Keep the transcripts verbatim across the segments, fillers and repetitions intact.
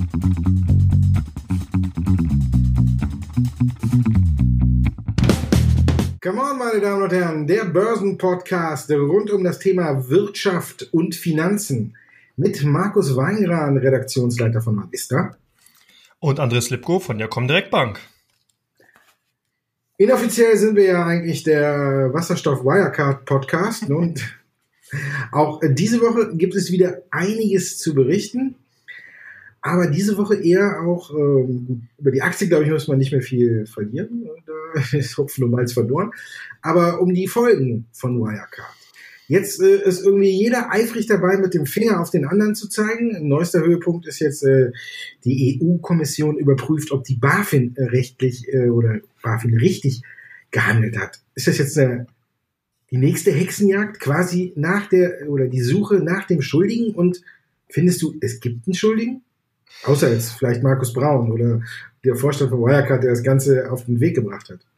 Come on, meine Damen und Herren, der Börsenpodcast rund um das Thema Wirtschaft und Finanzen mit Markus Weinran, Redaktionsleiter von Magister. Und Andres Lipko von der Comdirect Bank. Inoffiziell sind wir ja eigentlich der Wasserstoff-Wirecard-Podcast. Und auch diese Woche gibt es wieder einiges zu berichten. Aber diese Woche eher auch ähm, über die Aktie, glaube ich, muss man nicht mehr viel verlieren. Da ist Hopfen und Malz verloren. Aber um die Folgen von Wirecard. Jetzt äh, ist irgendwie jeder eifrig dabei, mit dem Finger auf den anderen zu zeigen. Neuester Höhepunkt ist jetzt, äh, die E U-Kommission überprüft, ob die BaFin rechtlich äh, oder BaFin richtig gehandelt hat. Ist das jetzt eine, die nächste Hexenjagd quasi nach der oder die Suche nach dem Schuldigen? Und findest du, es gibt einen Schuldigen? Außer jetzt vielleicht Markus Braun oder der Vorstand von Wirecard, der das Ganze auf den Weg gebracht hat.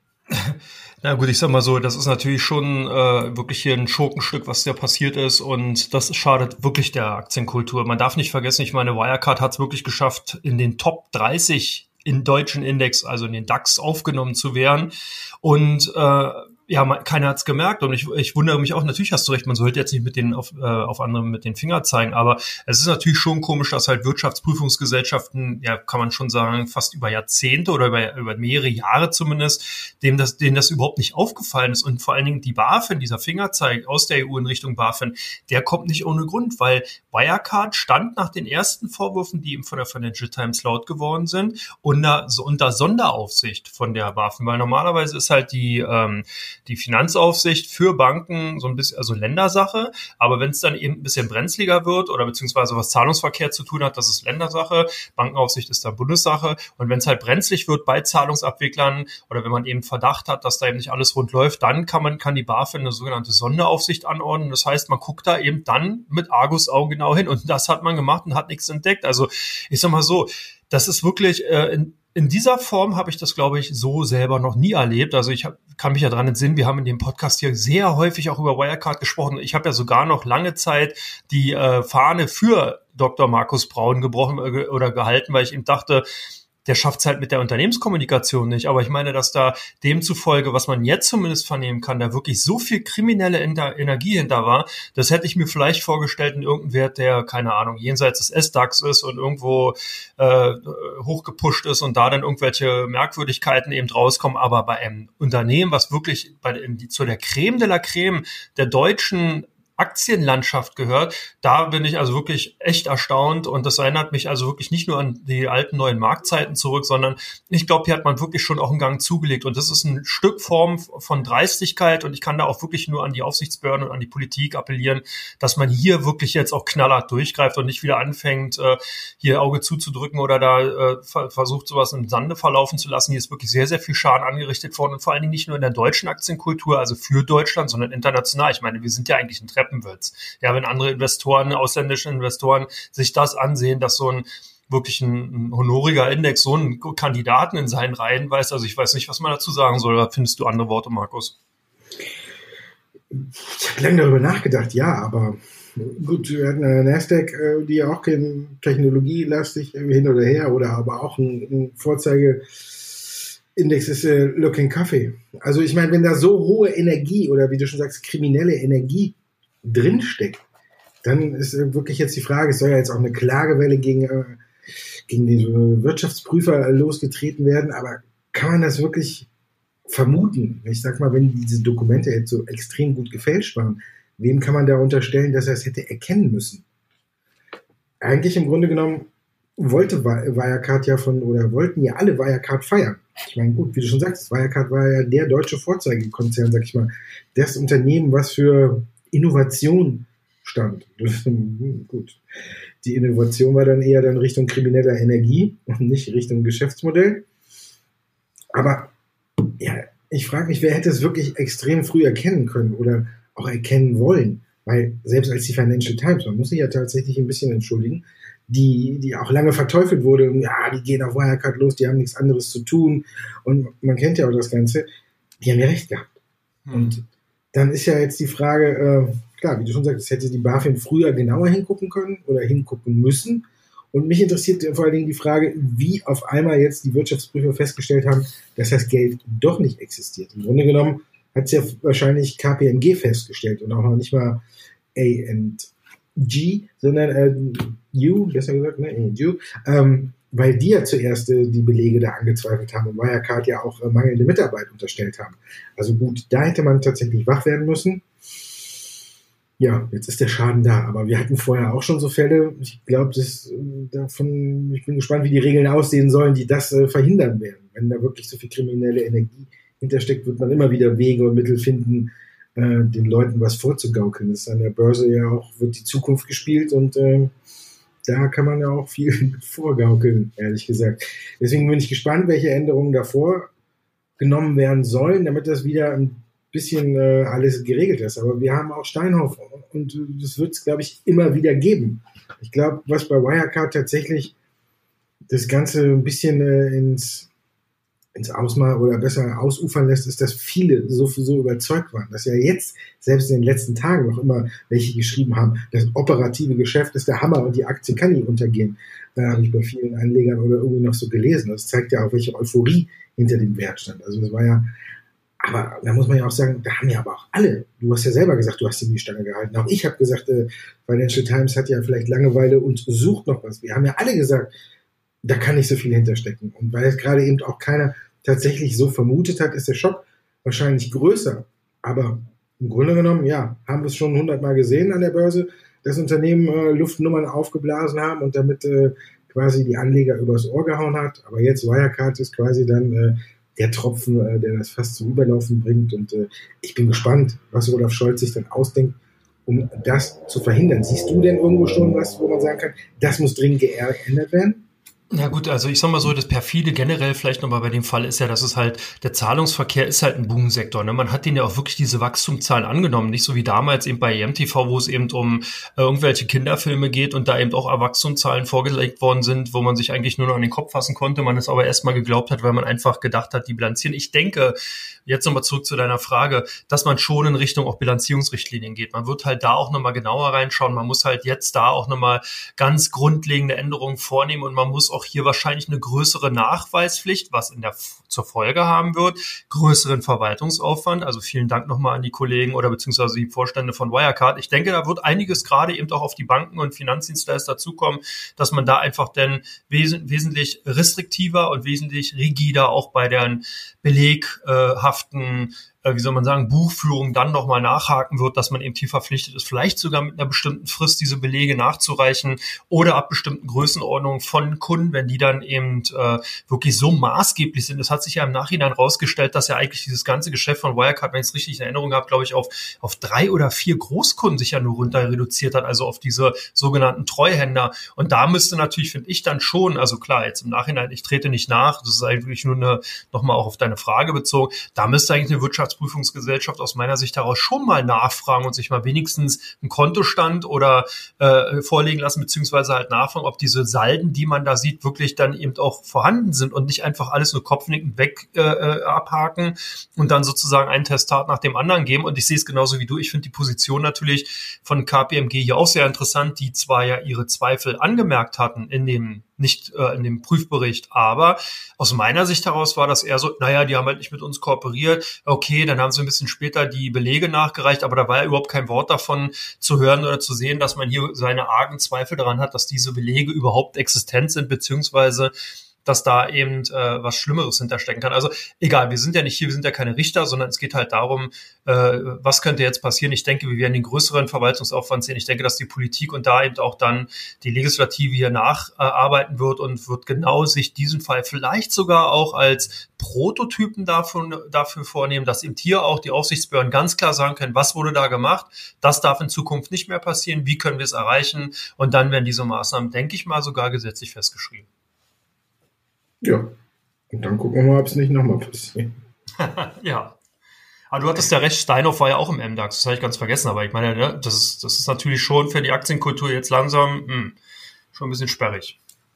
Na gut, ich sag mal so, das ist natürlich schon äh, wirklich hier ein Schurkenstück, was da passiert ist, und das schadet wirklich der Aktienkultur. Man darf nicht vergessen, ich meine, Wirecard hat es wirklich geschafft, in den Top dreißig in deutschen Index, also in den DAX, aufgenommen zu werden, und äh, ja, man, keiner hat's gemerkt, und ich, ich wundere mich auch, natürlich hast du recht, man sollte jetzt nicht mit denen auf, äh, auf andere mit den Finger zeigen, aber es ist natürlich schon komisch, dass halt Wirtschaftsprüfungsgesellschaften, ja, kann man schon sagen, fast über Jahrzehnte oder über, über mehrere Jahre zumindest, dem das, denen das überhaupt nicht aufgefallen ist, und vor allen Dingen die BaFin, dieser Fingerzeig aus der E U in Richtung BaFin, der kommt nicht ohne Grund, weil Wirecard stand nach den ersten Vorwürfen, die ihm von der Financial Times laut geworden sind, unter, unter Sonderaufsicht von der BaFin, weil normalerweise ist halt die, ähm, die Finanzaufsicht für Banken so ein bisschen, also Ländersache, aber wenn es dann eben ein bisschen brenzliger wird oder beziehungsweise was Zahlungsverkehr zu tun hat, das ist Ländersache, Bankenaufsicht ist dann Bundessache, und wenn es halt brenzlig wird bei Zahlungsabwicklern oder wenn man eben Verdacht hat, dass da eben nicht alles rund läuft, dann kann man, kann die BaFin eine sogenannte Sonderaufsicht anordnen, das heißt, man guckt da eben dann mit Argusaugen genau hin, und das hat man gemacht und hat nichts entdeckt. Also ich sag mal so, das ist wirklich äh, in In dieser Form habe ich das, glaube ich, so selber noch nie erlebt. Also ich hab, kann mich ja daran entsinnen, wir haben in dem Podcast hier sehr häufig auch über Wirecard gesprochen. Ich habe ja sogar noch lange Zeit die äh, Fahne für Doktor Markus Braun gebrochen äh, oder gehalten, weil ich ihm dachte, der schafft es halt mit der Unternehmenskommunikation nicht. Aber ich meine, dass da demzufolge, was man jetzt zumindest vernehmen kann, da wirklich so viel kriminelle Inter- Energie hinter war, das hätte ich mir vielleicht vorgestellt in irgendeinem Wert, der, keine Ahnung, jenseits des S-DAX ist und irgendwo äh, hochgepusht ist und da dann irgendwelche Merkwürdigkeiten eben rauskommen. Aber bei einem Unternehmen, was wirklich bei die, zu der Creme de la Creme der deutschen Aktienlandschaft gehört, da bin ich also wirklich echt erstaunt, und das erinnert mich also wirklich nicht nur an die alten neuen Marktzeiten zurück, sondern ich glaube, hier hat man wirklich schon auch einen Gang zugelegt, und das ist ein Stück Form von Dreistigkeit, und ich kann da auch wirklich nur an die Aufsichtsbehörden und an die Politik appellieren, dass man hier wirklich jetzt auch knallhart durchgreift und nicht wieder anfängt, hier Auge zuzudrücken oder da versucht, sowas im Sande verlaufen zu lassen. Hier ist wirklich sehr, sehr viel Schaden angerichtet worden, und vor allen Dingen nicht nur in der deutschen Aktienkultur, also für Deutschland, sondern international. Ich meine, wir sind ja eigentlich ein Treppen wird. Ja, wenn andere Investoren, ausländische Investoren sich das ansehen, dass so ein wirklich ein, ein honoriger Index so einen Kandidaten in seinen Reihen weiß, also ich weiß nicht, was man dazu sagen soll. Da findest du andere Worte, Markus? Ich habe lange darüber nachgedacht, ja, aber gut, wir hatten eine Nasdaq, die ja auch kein technologielastig hin oder her, oder aber auch ein, ein Vorzeige Index ist äh, Looking Coffee. Also ich meine, wenn da so hohe Energie oder wie du schon sagst, kriminelle Energie drinsteckt, dann ist wirklich jetzt die Frage, es soll ja jetzt auch eine Klagewelle gegen, äh, gegen den Wirtschaftsprüfer losgetreten werden, aber kann man das wirklich vermuten? Ich sag mal, wenn diese Dokumente jetzt so extrem gut gefälscht waren, wem kann man da unterstellen, dass er es hätte erkennen müssen? Eigentlich im Grunde genommen wollte Wirecard ja von, oder wollten ja alle Wirecard feiern. Ich meine, gut, wie du schon sagst, Wirecard war ja der deutsche Vorzeigekonzern, sag ich mal. Das Unternehmen, was für Innovation stand. Gut. Die Innovation war dann eher dann Richtung krimineller Energie und nicht Richtung Geschäftsmodell. Aber ja, ich frage mich, wer hätte es wirklich extrem früh erkennen können oder auch erkennen wollen? Weil selbst als die Financial Times, man muss sich ja tatsächlich ein bisschen entschuldigen, die, die auch lange verteufelt wurde, ja, die gehen auf Wirecard los, die haben nichts anderes zu tun, und man kennt ja auch das Ganze, die haben ja recht gehabt. Mhm. Und dann ist ja jetzt die Frage, äh, klar, wie du schon sagst, hätte die BaFin früher genauer hingucken können oder hingucken müssen, Und mich interessiert vor allen Dingen die Frage, wie auf einmal jetzt die Wirtschaftsprüfer festgestellt haben, dass das Geld doch nicht existiert. Im Grunde genommen hat es ja wahrscheinlich K P M G festgestellt und auch noch nicht mal A und G, sondern äh, U, besser gesagt, ne, A und U, ähm, weil die ja zuerst äh, die Belege da angezweifelt haben und Wirecard ja auch äh, mangelnde Mitarbeit unterstellt haben. Also gut, da hätte man tatsächlich wach werden müssen. Ja, jetzt ist der Schaden da, aber wir hatten vorher auch schon so Fälle. Ich glaube, das davon, ich bin gespannt, wie die Regeln aussehen sollen, die das äh, verhindern werden. Wenn da wirklich so viel kriminelle Energie hintersteckt, wird man immer wieder Wege und Mittel finden, äh, den Leuten was vorzugaukeln. Das ist an der Börse ja auch, wird die Zukunft gespielt und äh, da kann man ja auch viel vorgaukeln, ehrlich gesagt. Deswegen bin ich gespannt, welche Änderungen davor genommen werden sollen, damit das wieder ein bisschen äh, alles geregelt ist. Aber wir haben auch Steinhoff und äh, das wird es, glaube ich, immer wieder geben. Ich glaube, was bei Wirecard tatsächlich das Ganze ein bisschen äh, ins, ins Ausmaß oder besser ausufern lässt, ist, dass viele so, so überzeugt waren, dass ja jetzt, selbst in den letzten Tagen noch immer welche geschrieben haben, das operative Geschäft ist der Hammer und die Aktie kann nicht untergehen. Da habe ich bei vielen Anlegern oder irgendwie noch so gelesen. Das zeigt ja auch, welche Euphorie hinter dem Wert stand. Also das war ja. Aber da muss man ja auch sagen, da haben ja aber auch alle, du hast ja selber gesagt, du hast ihm die Stange gehalten. Auch ich habe gesagt, äh, Financial Times hat ja vielleicht Langeweile und sucht noch was. Wir haben ja alle gesagt, da kann nicht so viel hinterstecken. Und weil es gerade eben auch keiner tatsächlich so vermutet hat, ist der Schock wahrscheinlich größer. Aber im Grunde genommen, ja, haben wir es schon hundertmal gesehen an der Börse, dass Unternehmen äh, Luftnummern aufgeblasen haben und damit äh, quasi die Anleger übers Ohr gehauen hat. Aber jetzt Wirecard ist quasi dann äh, der Tropfen, äh, der das fast zum Überlaufen bringt. Und äh, ich bin gespannt, was Olaf Scholz sich dann ausdenkt, um das zu verhindern. Siehst du denn irgendwo schon was, wo man sagen kann, das muss dringend geändert werden? Ja gut, also ich sag mal so, das perfide generell vielleicht nochmal bei dem Fall ist ja, dass es halt, der Zahlungsverkehr ist halt ein Boomsektor, ne? Man hat den ja auch wirklich diese Wachstumszahlen angenommen, nicht so wie damals eben bei E M T V, wo es eben um äh, irgendwelche Kinderfilme geht und da eben auch Wachstumszahlen vorgelegt worden sind, wo man sich eigentlich nur noch an den Kopf fassen konnte, man es aber erstmal geglaubt hat, weil man einfach gedacht hat, die bilanzieren. Ich denke, jetzt nochmal zurück zu deiner Frage, dass man schon in Richtung auch Bilanzierungsrichtlinien geht. Man wird halt da auch nochmal genauer reinschauen, man muss halt jetzt da auch nochmal ganz grundlegende Änderungen vornehmen und man muss auch hier wahrscheinlich eine größere Nachweispflicht, was in der zur Folge haben wird, größeren Verwaltungsaufwand. Also vielen Dank nochmal an die Kollegen oder beziehungsweise die Vorstände von Wirecard. Ich denke, da wird einiges gerade eben auch auf die Banken und Finanzdienstleister zukommen, dass man da einfach dann wes- wesentlich restriktiver und wesentlich rigider auch bei den beleghaften wie soll man sagen, Buchführung dann nochmal nachhaken wird, dass man eben hier verpflichtet ist, vielleicht sogar mit einer bestimmten Frist diese Belege nachzureichen oder ab bestimmten Größenordnungen von Kunden, wenn die dann eben äh, wirklich so maßgeblich sind. Es hat sich ja im Nachhinein rausgestellt, dass ja eigentlich dieses ganze Geschäft von Wirecard, wenn ich es richtig in Erinnerung habe, glaube ich, auf auf drei oder vier Großkunden sich ja nur runter reduziert hat, also auf diese sogenannten Treuhänder. Und da müsste natürlich, finde ich, dann schon, also klar, jetzt im Nachhinein, ich trete nicht nach, das ist eigentlich nur eine, nochmal auch auf deine Frage bezogen, da müsste eigentlich eine Wirtschafts Prüfungsgesellschaft aus meiner Sicht heraus schon mal nachfragen und sich mal wenigstens einen Kontostand oder äh, vorlegen lassen, beziehungsweise halt nachfragen, ob diese Salden, die man da sieht, wirklich dann eben auch vorhanden sind und nicht einfach alles nur kopfnickend weg äh, abhaken und dann sozusagen einen Testat nach dem anderen geben. Und ich sehe es genauso wie du. Ich finde die Position natürlich von K P M G hier auch sehr interessant, die zwar ja ihre Zweifel angemerkt hatten in dem nicht äh, in dem Prüfbericht, aber aus meiner Sicht heraus war das eher so, naja, die haben halt nicht mit uns kooperiert, okay, dann haben sie ein bisschen später die Belege nachgereicht, aber da war ja überhaupt kein Wort davon zu hören oder zu sehen, dass man hier seine argen Zweifel daran hat, dass diese Belege überhaupt existent sind, beziehungsweise dass da eben äh, was Schlimmeres hinterstecken kann. Also egal, wir sind ja nicht hier, wir sind ja keine Richter, sondern es geht halt darum, äh, was könnte jetzt passieren. Ich denke, wir werden den größeren Verwaltungsaufwand sehen. Ich denke, dass die Politik und da eben auch dann die Legislative hier nacharbeiten äh, wird und wird genau sich diesen Fall vielleicht sogar auch als Prototypen dafür, dafür vornehmen, dass eben hier auch die Aufsichtsbehörden ganz klar sagen können, was wurde da gemacht, das darf in Zukunft nicht mehr passieren, wie können wir es erreichen und dann werden diese Maßnahmen, denke ich mal, sogar gesetzlich festgeschrieben. Ja, und dann gucken wir mal, ob es nicht nochmal passiert. Ja. Aber du hattest ja recht, Steinhoff war ja auch im M DAX, das habe ich ganz vergessen, aber ich meine, ne, das ist, das ist natürlich schon für die Aktienkultur jetzt langsam mh, schon ein bisschen sperrig.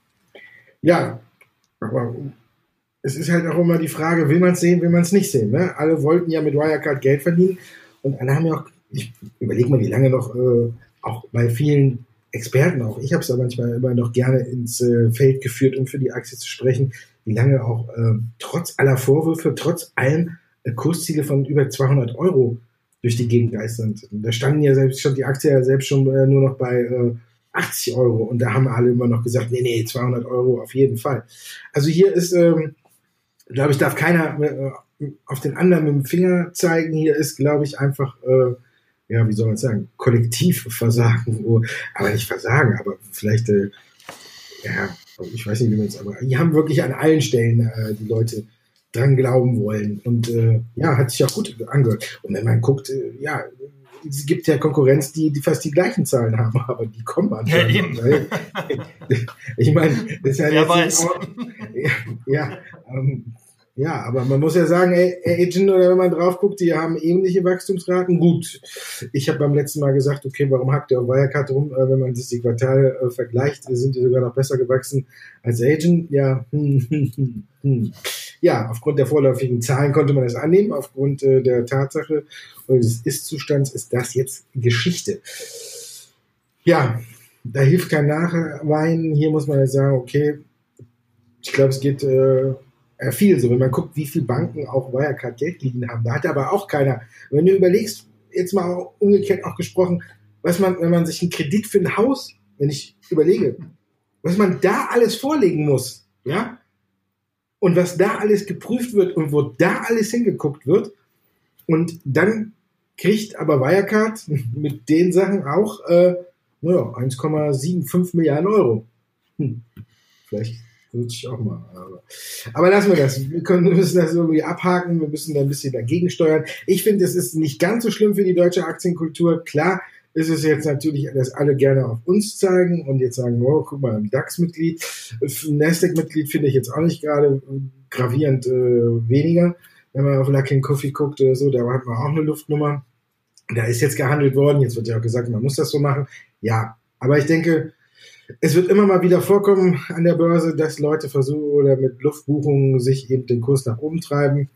Ja, aber es ist halt auch immer die Frage, will man es sehen, will man es nicht sehen. Ne? Alle wollten ja mit Wirecard Geld verdienen und alle haben ja auch, ich überlege mal, wie lange noch, äh, auch bei vielen Experten auch, ich habe es aber manchmal immer noch gerne ins äh, Feld geführt, um für die Aktie zu sprechen, wie lange auch äh, trotz aller Vorwürfe, trotz allem äh, Kursziele von über zweihundert Euro durch die Gegend geistern. Da standen ja selbst schon die Aktie ja selbst schon äh, nur noch bei äh, achtzig Euro und da haben alle immer noch gesagt, nee, nee, zweihundert Euro auf jeden Fall. Also hier ist, ähm, glaube ich, darf keiner äh, auf den anderen mit dem Finger zeigen. Hier ist, glaube ich, einfach äh, ja, wie soll man sagen, Kollektivversagen, aber nicht Versagen, aber vielleicht, äh, ja, ich weiß nicht, wie man es, aber die haben wirklich an allen Stellen äh, die Leute dran glauben wollen und äh, ja, hat sich auch gut angehört. Und wenn man guckt, äh, ja, es gibt ja Konkurrenz, die, die fast die gleichen Zahlen haben, aber die kommen anscheinend. Ja, eben. Weil, ich meine, das ist ja Wer weiß. Auch, ja, ja ähm, Ja, aber man muss ja sagen, Agent, oder wenn man drauf guckt, die haben ähnliche Wachstumsraten. Gut, ich habe beim letzten Mal gesagt, okay, warum hackt der auf Wirecard rum? Wenn man sich die Quartale äh, vergleicht, sind die sogar noch besser gewachsen als Agent. Ja, hm, hm, hm, hm. Ja, aufgrund der vorläufigen Zahlen konnte man das annehmen. Aufgrund äh, der Tatsache oder des Ist-Zustands ist das jetzt Geschichte. Ja, da hilft kein Nachweinen. Hier muss man jetzt sagen, okay, ich glaube, es geht äh, viel so, wenn man guckt, wie viele Banken auch Wirecard Geld liegen haben. Da hat aber auch keiner. Wenn du überlegst, jetzt mal umgekehrt auch gesprochen, was man, wenn man sich einen Kredit für ein Haus, wenn ich überlege, was man da alles vorlegen muss, ja, und was da alles geprüft wird und wo da alles hingeguckt wird, und dann kriegt aber Wirecard mit den Sachen auch äh, naja, eins Komma fünfundsiebzig Milliarden Euro. Hm. Vielleicht würde ich auch mal. Aber, aber lassen wir das. Wir, können, wir müssen das irgendwie abhaken. Wir müssen da ein bisschen dagegen steuern. Ich finde, es ist nicht ganz so schlimm für die deutsche Aktienkultur. Klar ist es jetzt natürlich, dass alle gerne auf uns zeigen und jetzt sagen, oh, guck mal, ein DAX-Mitglied. Ein Nasdaq-Mitglied finde ich jetzt auch nicht gerade gravierend äh, weniger. Wenn man auf Luckin Coffee guckt oder so, da hat man auch eine Luftnummer. Da ist jetzt gehandelt worden. Jetzt wird ja auch gesagt, man muss das so machen. Ja, aber ich denke, es wird immer mal wieder vorkommen an der Börse, dass Leute versuchen oder mit Luftbuchungen sich eben den Kurs nach oben treiben.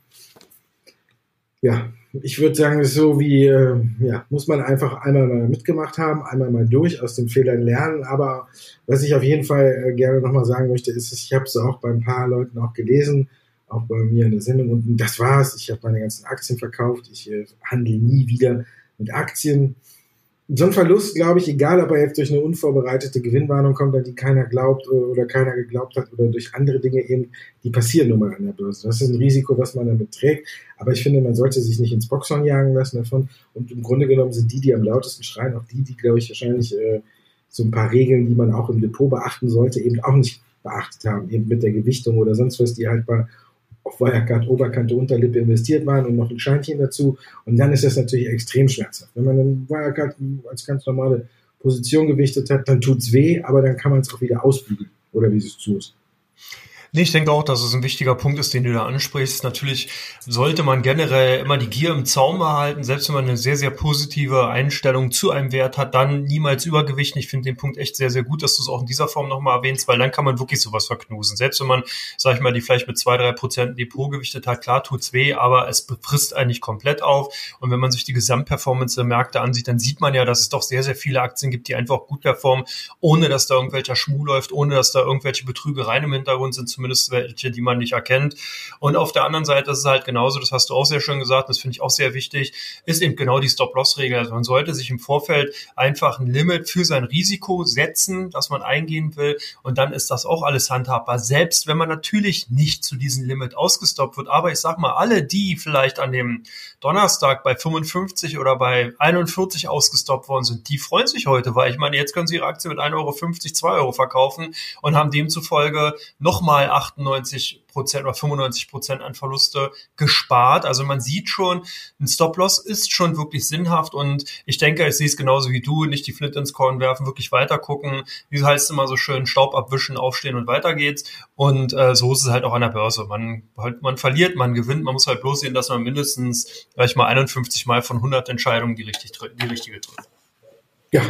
Ja, ich würde sagen, es ist so wie, äh, ja, muss man einfach einmal mal mitgemacht haben, einmal mal durch, aus den Fehlern lernen. Aber was ich auf jeden Fall äh, gerne nochmal sagen möchte, ist, ich habe es auch bei ein paar Leuten auch gelesen, auch bei mir in der Sendung. Und das war's. Ich habe meine ganzen Aktien verkauft. Ich äh, handle nie wieder mit Aktien. So ein Verlust, glaube ich, egal ob er jetzt durch eine unvorbereitete Gewinnwarnung kommt, an die keiner glaubt oder keiner geglaubt hat oder durch andere Dinge eben, die passieren nun mal an der Börse. Das ist ein Risiko, was man damit trägt. Aber ich finde, man sollte sich nicht ins Boxhorn jagen lassen davon. Und im Grunde genommen sind die, die am lautesten schreien, auch die, die, glaube ich, wahrscheinlich äh, so ein paar Regeln, die man auch im Depot beachten sollte, eben auch nicht beachtet haben. Eben mit der Gewichtung oder sonst was, die halt bei auf Wirecard Oberkante, Unterlippe investiert waren und noch ein Scheinchen dazu. Und dann ist das natürlich extrem schmerzhaft. Wenn man einen Wirecard als ganz normale Position gewichtet hat, dann tut's weh, aber dann kann man es auch wieder ausbügeln. Oder wie es zu ist. Nee, ich denke auch, dass es ein wichtiger Punkt ist, den du da ansprichst. Natürlich sollte man generell immer die Gier im Zaum behalten. Selbst wenn man eine sehr, sehr positive Einstellung zu einem Wert hat, dann niemals übergewichten. Ich finde den Punkt echt sehr, sehr gut, dass du es auch in dieser Form nochmal erwähnst, weil dann kann man wirklich sowas verknusen. Selbst wenn man, sag ich mal, die vielleicht mit zwei, drei Prozent Depot gewichtet hat, klar tut's weh, aber es frisst eigentlich komplett auf. Und wenn man sich die Gesamtperformance der Märkte ansieht, dann sieht man ja, dass es doch sehr, sehr viele Aktien gibt, die einfach gut performen, ohne dass da irgendwelcher Schmuh läuft, ohne dass da irgendwelche Betrügereien im Hintergrund sind, zumindest welche, die man nicht erkennt. Und auf der anderen Seite ist es halt genauso, das hast du auch sehr schön gesagt, das finde ich auch sehr wichtig, ist eben genau die Stop-Loss-Regel. Also man sollte sich im Vorfeld einfach ein Limit für sein Risiko setzen, das man eingehen will, und dann ist das auch alles handhabbar, selbst wenn man natürlich nicht zu diesem Limit ausgestoppt wird. Aber ich sag mal, alle, die vielleicht an dem Donnerstag bei fünfundfünfzig oder bei einundvierzig ausgestoppt worden sind, die freuen sich heute, weil ich meine, jetzt können sie ihre Aktie mit ein Euro fünfzig, zwei Euro verkaufen und haben demzufolge nochmal achtundneunzig Prozent oder fünfundneunzig Prozent an Verluste gespart. Also man sieht schon, ein Stop-Loss ist schon wirklich sinnhaft, und ich denke, ich sehe es genauso wie du, nicht die Flinte ins Korn werfen, wirklich weiter gucken. Wie heißt es immer so schön, Staub abwischen, aufstehen und weiter geht's. Und äh, so ist es halt auch an der Börse. Man, halt, man verliert, man gewinnt, man muss halt bloß sehen, dass man mindestens gleich mal einundfünfzig Mal von hundert Entscheidungen die, richtig, die richtige trifft. Ja.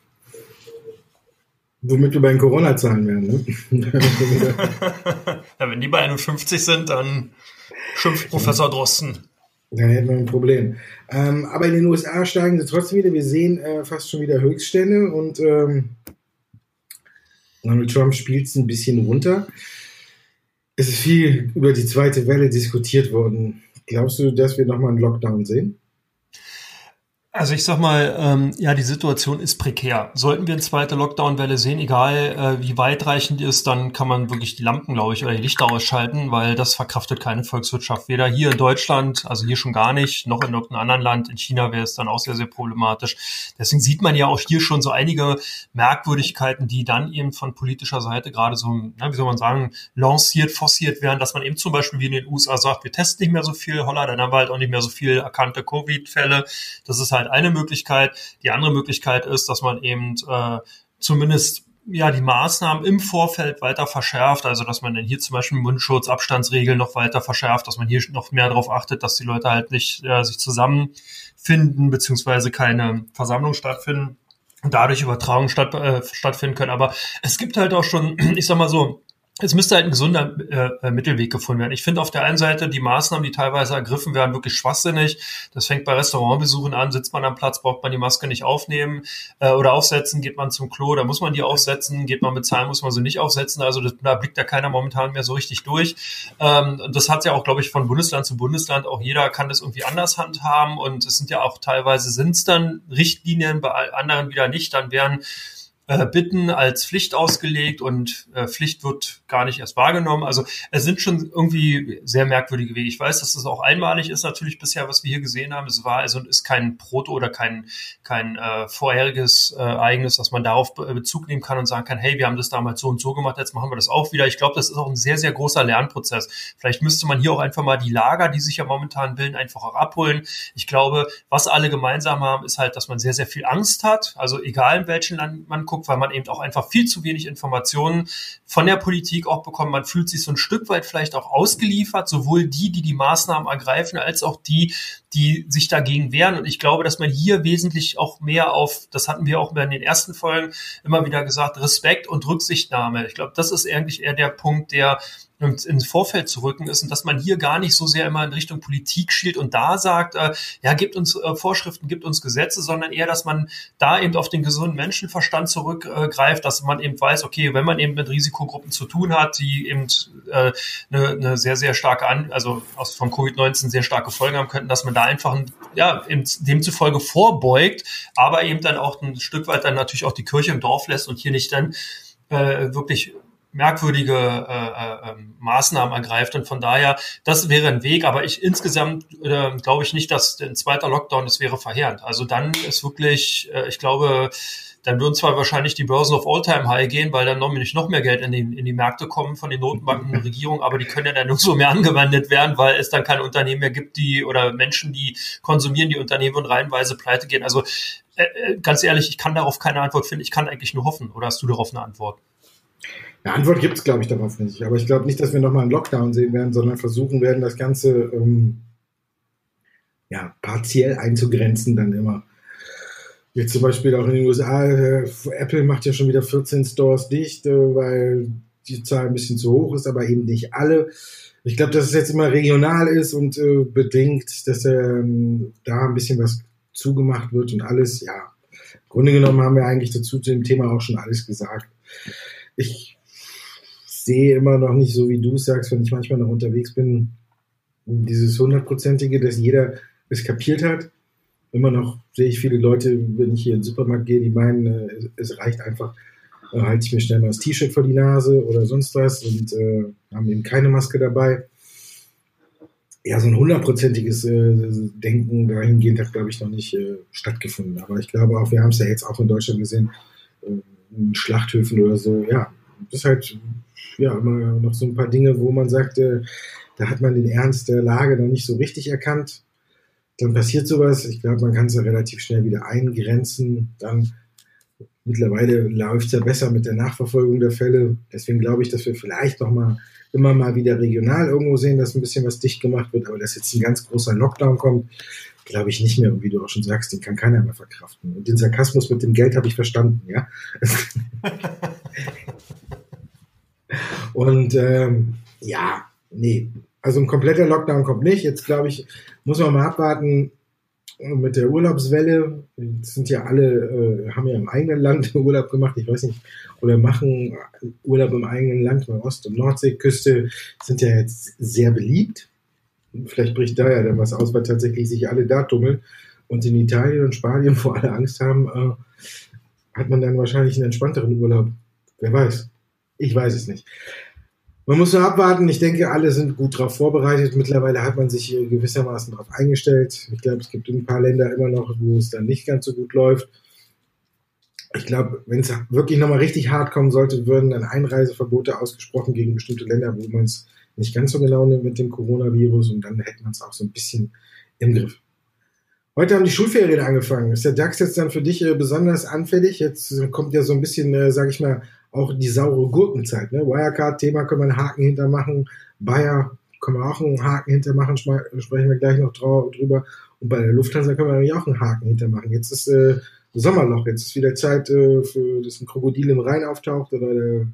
Womit wir bei den Corona-Zahlen werden, ne? Ja, wenn die bei einundfünfzig sind, dann schimpft Professor Drosten. Dann hätten wir ein Problem. Ähm, aber in den U S A steigen sie trotzdem wieder. Wir sehen äh, fast schon wieder Höchststände, und ähm, Donald Trump spielt es ein bisschen runter. Es ist viel über die zweite Welle diskutiert worden. Glaubst du, dass wir nochmal einen Lockdown sehen? Also ich sag mal, ähm, ja, die Situation ist prekär. Sollten wir eine zweite Lockdown-Welle sehen, egal äh, wie weitreichend die ist, dann kann man wirklich die Lampen, glaube ich, oder die Lichter ausschalten, weil das verkraftet keine Volkswirtschaft. Weder hier in Deutschland, also hier schon gar nicht, noch in irgendeinem anderen Land. In China wäre es dann auch sehr, sehr problematisch. Deswegen sieht man ja auch hier schon so einige Merkwürdigkeiten, die dann eben von politischer Seite gerade so, na, wie soll man sagen, lanciert, forciert werden, dass man eben zum Beispiel wie in den U S A sagt, wir testen nicht mehr so viel, holla, dann haben wir halt auch nicht mehr so viel erkannte Covid-Fälle. Das ist halt eine Möglichkeit. Die andere Möglichkeit ist, dass man eben äh, zumindest ja die Maßnahmen im Vorfeld weiter verschärft, also dass man dann hier zum Beispiel Mundschutz, Abstandsregeln noch weiter verschärft, dass man hier noch mehr darauf achtet, dass die Leute halt nicht äh, sich zusammenfinden, beziehungsweise keine Versammlung stattfinden und dadurch Übertragungen statt, äh, stattfinden können. Aber es gibt halt auch schon, ich sag mal so, es müsste halt ein gesunder äh, Mittelweg gefunden werden. Ich finde auf der einen Seite die Maßnahmen, die teilweise ergriffen werden, wirklich schwachsinnig. Das fängt bei Restaurantbesuchen an, sitzt man am Platz, braucht man die Maske nicht aufnehmen äh, oder aufsetzen, geht man zum Klo, da muss man die aufsetzen, geht man bezahlen, muss man sie nicht aufsetzen. Also das, da blickt ja keiner momentan mehr so richtig durch. Ähm, und das hat ja auch, glaube ich, von Bundesland zu Bundesland, auch jeder kann das irgendwie anders handhaben und es sind ja auch teilweise sind es dann Richtlinien, bei anderen wieder nicht, dann wären Äh, Bitten als Pflicht ausgelegt und äh, Pflicht wird gar nicht erst wahrgenommen. Also es sind schon irgendwie sehr merkwürdige Wege. Ich weiß, dass das auch einmalig ist natürlich bisher, was wir hier gesehen haben. Es war also ist kein Proto oder kein kein äh, vorheriges äh, Ereignis, dass man darauf Be- Bezug nehmen kann und sagen kann, hey, wir haben das damals so und so gemacht, jetzt machen wir das auch wieder. Ich glaube, das ist auch ein sehr, sehr großer Lernprozess. Vielleicht müsste man hier auch einfach mal die Lager, die sich ja momentan bilden, einfach auch abholen. Ich glaube, was alle gemeinsam haben, ist halt, dass man sehr, sehr viel Angst hat. Also egal in welchem Land man guckt, weil man eben auch einfach viel zu wenig Informationen von der Politik auch bekommt. Man fühlt sich so ein Stück weit vielleicht auch ausgeliefert, sowohl die, die die Maßnahmen ergreifen, als auch die, die sich dagegen wehren. Und ich glaube, dass man hier wesentlich auch mehr auf, das hatten wir auch in den ersten Folgen immer wieder gesagt, Respekt und Rücksichtnahme. Ich glaube, das ist eigentlich eher der Punkt, der ins Vorfeld zu rücken ist und dass man hier gar nicht so sehr immer in Richtung Politik schielt und da sagt, äh, ja, gibt uns äh, Vorschriften, gibt uns Gesetze, sondern eher, dass man da eben auf den gesunden Menschenverstand zurückgreift, äh, dass man eben weiß, okay, wenn man eben mit Risikogruppen zu tun hat, die eben äh, eine, eine sehr, sehr starke, An also aus, von Covid neunzehn sehr starke Folgen haben könnten, dass man da einfach, ein, ja, eben demzufolge vorbeugt, aber eben dann auch ein Stück weit dann natürlich auch die Kirche im Dorf lässt und hier nicht dann äh, wirklich merkwürdige äh, äh, Maßnahmen ergreift und von daher, das wäre ein Weg, aber ich insgesamt äh, glaube ich nicht, dass ein zweiter Lockdown, das wäre verheerend. Also dann ist wirklich, äh, ich glaube, dann würden zwar wahrscheinlich die Börsen auf All-Time-High gehen, weil dann noch nicht noch mehr Geld in die, in die Märkte kommen von den Notenbanken und Regierungen, aber die können ja dann nur so mehr angewendet werden, weil es dann keine Unternehmen mehr gibt, die oder Menschen, die konsumieren die Unternehmen und reihenweise pleite gehen. Also äh, ganz ehrlich, ich kann darauf keine Antwort finden. Ich kann eigentlich nur hoffen. Oder hast du darauf eine Antwort? Eine Antwort gibt es, glaube ich, darauf nicht. Aber ich glaube nicht, dass wir nochmal einen Lockdown sehen werden, sondern versuchen werden, das Ganze ähm, ja, partiell einzugrenzen dann immer. Jetzt zum Beispiel auch in den U S A, äh, Apple macht ja schon wieder vierzehn Stores dicht, äh, weil die Zahl ein bisschen zu hoch ist, aber eben nicht alle. Ich glaube, dass es jetzt immer regional ist und äh, bedingt, dass ähm, da ein bisschen was zugemacht wird und alles. Ja, im Grunde genommen haben wir eigentlich dazu zu dem Thema auch schon alles gesagt. Ich sehe immer noch nicht so, wie du es sagst, wenn ich manchmal noch unterwegs bin, dieses hundertprozentige, dass jeder es kapiert hat. Immer noch sehe ich viele Leute, wenn ich hier in den Supermarkt gehe, die meinen, es reicht einfach, äh, halte ich mir schnell mal das T-Shirt vor die Nase oder sonst was und äh, haben eben keine Maske dabei. Ja, so ein hundertprozentiges äh, Denken dahingehend hat, glaube ich, noch nicht äh, stattgefunden. Aber ich glaube auch, wir haben es ja jetzt auch in Deutschland gesehen, äh, in Schlachthöfen oder so, ja, das ist halt ja immer noch so ein paar Dinge, wo man sagt, äh, da hat man den Ernst der Lage noch nicht so richtig erkannt. Dann passiert sowas. Ich glaube, man kann es ja relativ schnell wieder eingrenzen. Dann mittlerweile läuft es ja besser mit der Nachverfolgung der Fälle. Deswegen glaube ich, dass wir vielleicht noch mal immer mal wieder regional irgendwo sehen, dass ein bisschen was dicht gemacht wird. Aber dass jetzt ein ganz großer Lockdown kommt, glaube ich nicht mehr. Und wie du auch schon sagst, den kann keiner mehr verkraften. Und den Sarkasmus mit dem Geld habe ich verstanden, ja. Und ähm, ja, nee, also ein kompletter Lockdown kommt nicht. Jetzt glaube ich, muss man mal abwarten, mit der Urlaubswelle. Das sind ja alle, äh, haben ja im eigenen Land Urlaub gemacht, ich weiß nicht, oder machen Urlaub im eigenen Land, bei Ost- und Nordseeküste sind ja jetzt sehr beliebt. Vielleicht bricht da ja dann was aus, weil tatsächlich sich alle da tummeln und in Italien und Spanien vor alle Angst haben, äh, hat man dann wahrscheinlich einen entspannteren Urlaub. Wer weiß. Ich weiß es nicht. Man muss nur abwarten. Ich denke, alle sind gut darauf vorbereitet. Mittlerweile hat man sich gewissermaßen darauf eingestellt. Ich glaube, es gibt ein paar Länder immer noch, wo es dann nicht ganz so gut läuft. Ich glaube, wenn es wirklich nochmal richtig hart kommen sollte, würden dann Einreiseverbote ausgesprochen gegen bestimmte Länder, wo man es nicht ganz so genau nimmt mit dem Coronavirus, und dann hätte man es auch so ein bisschen im Griff. Heute haben die Schulferien angefangen. Ist der DAX jetzt dann für dich äh, besonders anfällig? Jetzt kommt ja so ein bisschen, äh, sag ich mal, auch die saure Gurkenzeit. Ne? Wirecard-Thema können wir einen Haken hintermachen. Bayer können wir auch einen Haken hintermachen, sprechen wir gleich noch drüber. Und bei der Lufthansa können wir nämlich auch einen Haken hintermachen. Jetzt ist äh, Sommerloch, jetzt ist wieder Zeit, äh, für dass ein Krokodil im Rhein auftaucht oder der,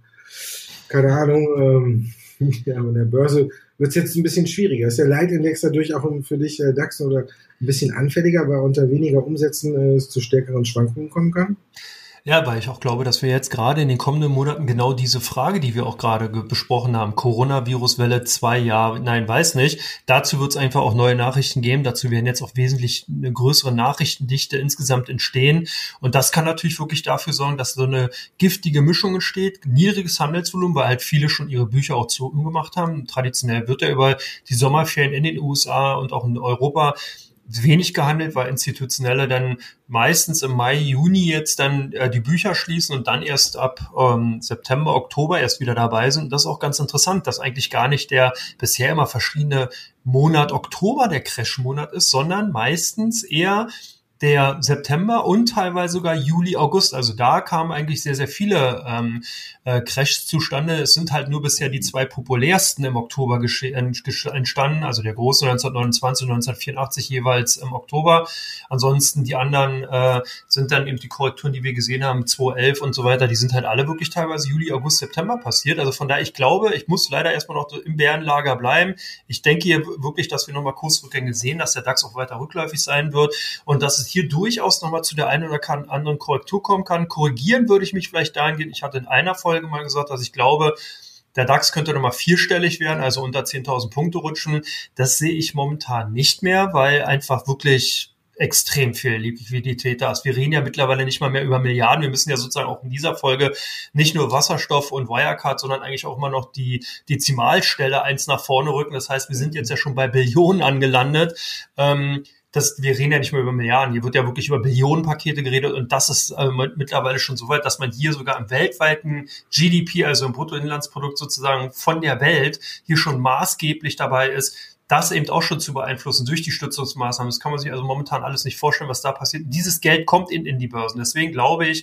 keine Ahnung, ähm, ja, an der Börse wird es jetzt ein bisschen schwieriger. Ist der Leitindex dadurch auch für dich, äh, DAX, oder ein bisschen anfälliger, weil unter weniger Umsätzen äh, es zu stärkeren Schwankungen kommen kann? Ja, weil ich auch glaube, dass wir jetzt gerade in den kommenden Monaten genau diese Frage, die wir auch gerade ge- besprochen haben, Coronavirus-Welle zwei, ja, nein, weiß nicht. Dazu wird es einfach auch neue Nachrichten geben. Dazu werden jetzt auch wesentlich eine größere Nachrichtendichte insgesamt entstehen. Und das kann natürlich wirklich dafür sorgen, dass so eine giftige Mischung entsteht. Niedriges Handelsvolumen, weil halt viele schon ihre Bücher auch zugemacht haben. Traditionell wird ja über die Sommerferien in den U S A und auch in Europa wenig gehandelt, weil Institutionelle dann meistens im Mai, Juni jetzt dann äh, die Bücher schließen und dann erst ab ähm, September, Oktober erst wieder dabei sind. Und das ist auch ganz interessant, dass eigentlich gar nicht der bisher immer verschiedene Monat Oktober der Crash-Monat ist, sondern meistens eher der September und teilweise sogar Juli, August. Also da kamen eigentlich sehr, sehr viele ähm, äh, Crashs zustande. Es sind halt nur bisher die zwei populärsten im Oktober gesche- entstanden. Also der große neunzehnhundertneunundzwanzig und neunzehnhundertvierundachtzig jeweils im Oktober. Ansonsten die anderen äh, sind dann eben die Korrekturen, die wir gesehen haben, zweitausendelf und so weiter. Die sind halt alle wirklich teilweise Juli, August, September passiert. Also von daher, ich glaube, ich muss leider erstmal noch im Bärenlager bleiben. Ich denke hier wirklich, dass wir nochmal Kursrückgänge sehen, dass der DAX auch weiter rückläufig sein wird und dass es hier durchaus nochmal zu der einen oder anderen Korrektur kommen kann. Korrigieren würde ich mich vielleicht dahingehend. Ich hatte in einer Folge mal gesagt, dass ich glaube, der DAX könnte nochmal vierstellig werden, also unter zehntausend Punkte rutschen. Das sehe ich momentan nicht mehr, weil einfach wirklich extrem viel Liquidität da ist. Wir reden ja mittlerweile nicht mal mehr über Milliarden. Wir müssen ja sozusagen auch in dieser Folge nicht nur Wasserstoff und Wirecard, sondern eigentlich auch immer noch die Dezimalstelle eins nach vorne rücken. Das heißt, wir sind jetzt ja schon bei Billionen angelandet. Ähm, Das, wir reden ja nicht mehr über Milliarden, hier wird ja wirklich über Billionenpakete geredet und das ist äh, mittlerweile schon so weit, dass man hier sogar im weltweiten G D P, also im Bruttoinlandsprodukt sozusagen von der Welt, hier schon maßgeblich dabei ist, das eben auch schon zu beeinflussen durch die Stützungsmaßnahmen. Das kann man sich also momentan alles nicht vorstellen, was da passiert. Dieses Geld kommt in, in die Börsen. Deswegen glaube ich,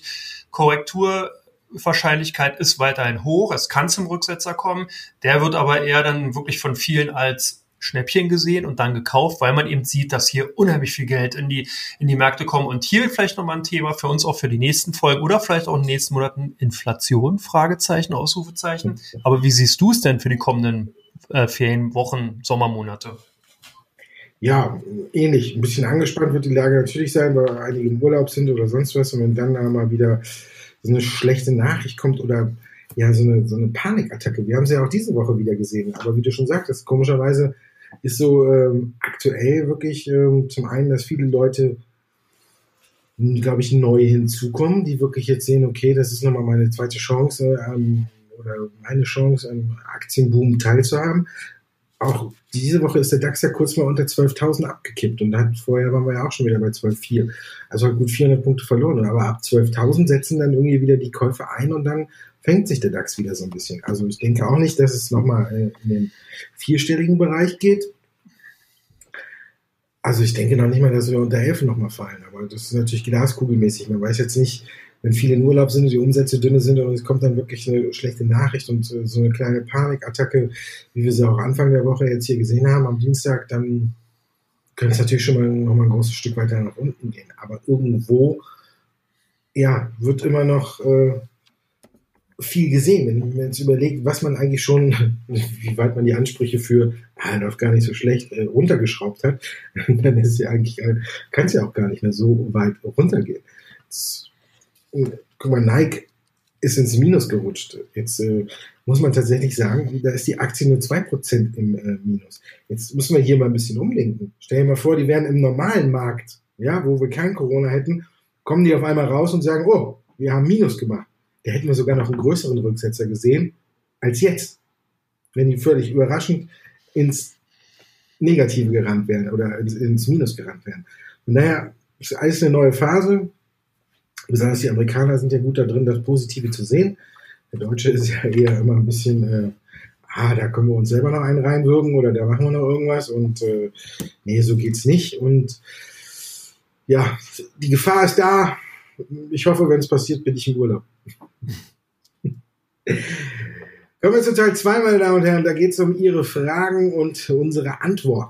Korrekturwahrscheinlichkeit ist weiterhin hoch. Es kann zum Rücksetzer kommen. Der wird aber eher dann wirklich von vielen als Schnäppchen gesehen und dann gekauft, weil man eben sieht, dass hier unheimlich viel Geld in die, in die Märkte kommt. Und hier vielleicht nochmal ein Thema für uns auch für die nächsten Folgen oder vielleicht auch in den nächsten Monaten: Inflation, Fragezeichen, Ausrufezeichen. Aber wie siehst du es denn für die kommenden äh, Ferien, Wochen, Sommermonate? Ja, ähnlich. Ein bisschen angespannt wird die Lage natürlich sein, weil einige im Urlaub sind oder sonst was. Und wenn dann da mal wieder so eine schlechte Nachricht kommt oder ja, so eine, so eine Panikattacke. Wir haben sie ja auch diese Woche wieder gesehen. Aber wie du schon sagtest, komischerweise ist so ähm, aktuell wirklich ähm, zum einen, dass viele Leute, glaube ich, neu hinzukommen, die wirklich jetzt sehen, okay, das ist nochmal meine zweite Chance ähm, oder meine Chance, am Aktienboom teilzuhaben. Auch diese Woche ist der DAX ja kurz mal unter zwölftausend abgekippt und hat, vorher waren wir ja auch schon wieder bei zwölf Komma vier. Also hat gut vierhundert Punkte verloren. Aber ab zwölftausend setzen dann irgendwie wieder die Käufe ein und dann fängt sich der DAX wieder so ein bisschen. Also ich denke auch nicht, dass es nochmal in den vierstelligen Bereich geht. Also ich denke noch nicht mal, dass wir unter elf nochmal fallen. Aber das ist natürlich glaskugelmäßig. Man weiß jetzt nicht, wenn viele in Urlaub sind und die Umsätze dünne sind und es kommt dann wirklich eine schlechte Nachricht und so eine kleine Panikattacke, wie wir sie auch Anfang der Woche jetzt hier gesehen haben am Dienstag, dann könnte es natürlich schon mal noch mal ein großes Stück weiter nach unten gehen. Aber irgendwo, ja, wird immer noch äh, viel gesehen, wenn man jetzt überlegt, was man eigentlich schon, wie weit man die Ansprüche für, ah, läuft gar nicht so schlecht, äh, runtergeschraubt hat, dann ist es ja eigentlich, äh, kann es ja auch gar nicht mehr so weit runtergehen. Jetzt, guck mal, Nike ist ins Minus gerutscht. Jetzt äh, muss man tatsächlich sagen, da ist die Aktie nur zwei Prozent im äh, Minus. Jetzt müssen wir hier mal ein bisschen umlenken. Stell dir mal vor, die wären im normalen Markt, ja, wo wir kein Corona hätten, kommen die auf einmal raus und sagen, oh, wir haben Minus gemacht. Da hätten wir sogar noch einen größeren Rücksetzer gesehen als jetzt, wenn die völlig überraschend ins Negative gerannt wären oder ins, ins Minus gerannt wären. Von daher ist alles eine neue Phase. Besonders die Amerikaner sind ja gut da drin, das Positive zu sehen. Der Deutsche ist ja eher immer ein bisschen, äh, ah, da können wir uns selber noch einen reinwürgen oder da machen wir noch irgendwas und äh, nee, so geht's nicht. Und ja, die Gefahr ist da. Ich hoffe, wenn es passiert, bin ich im Urlaub. Kommen wir zu Teil zwei, meine Damen und Herren. Da geht es um Ihre Fragen und unsere Antworten.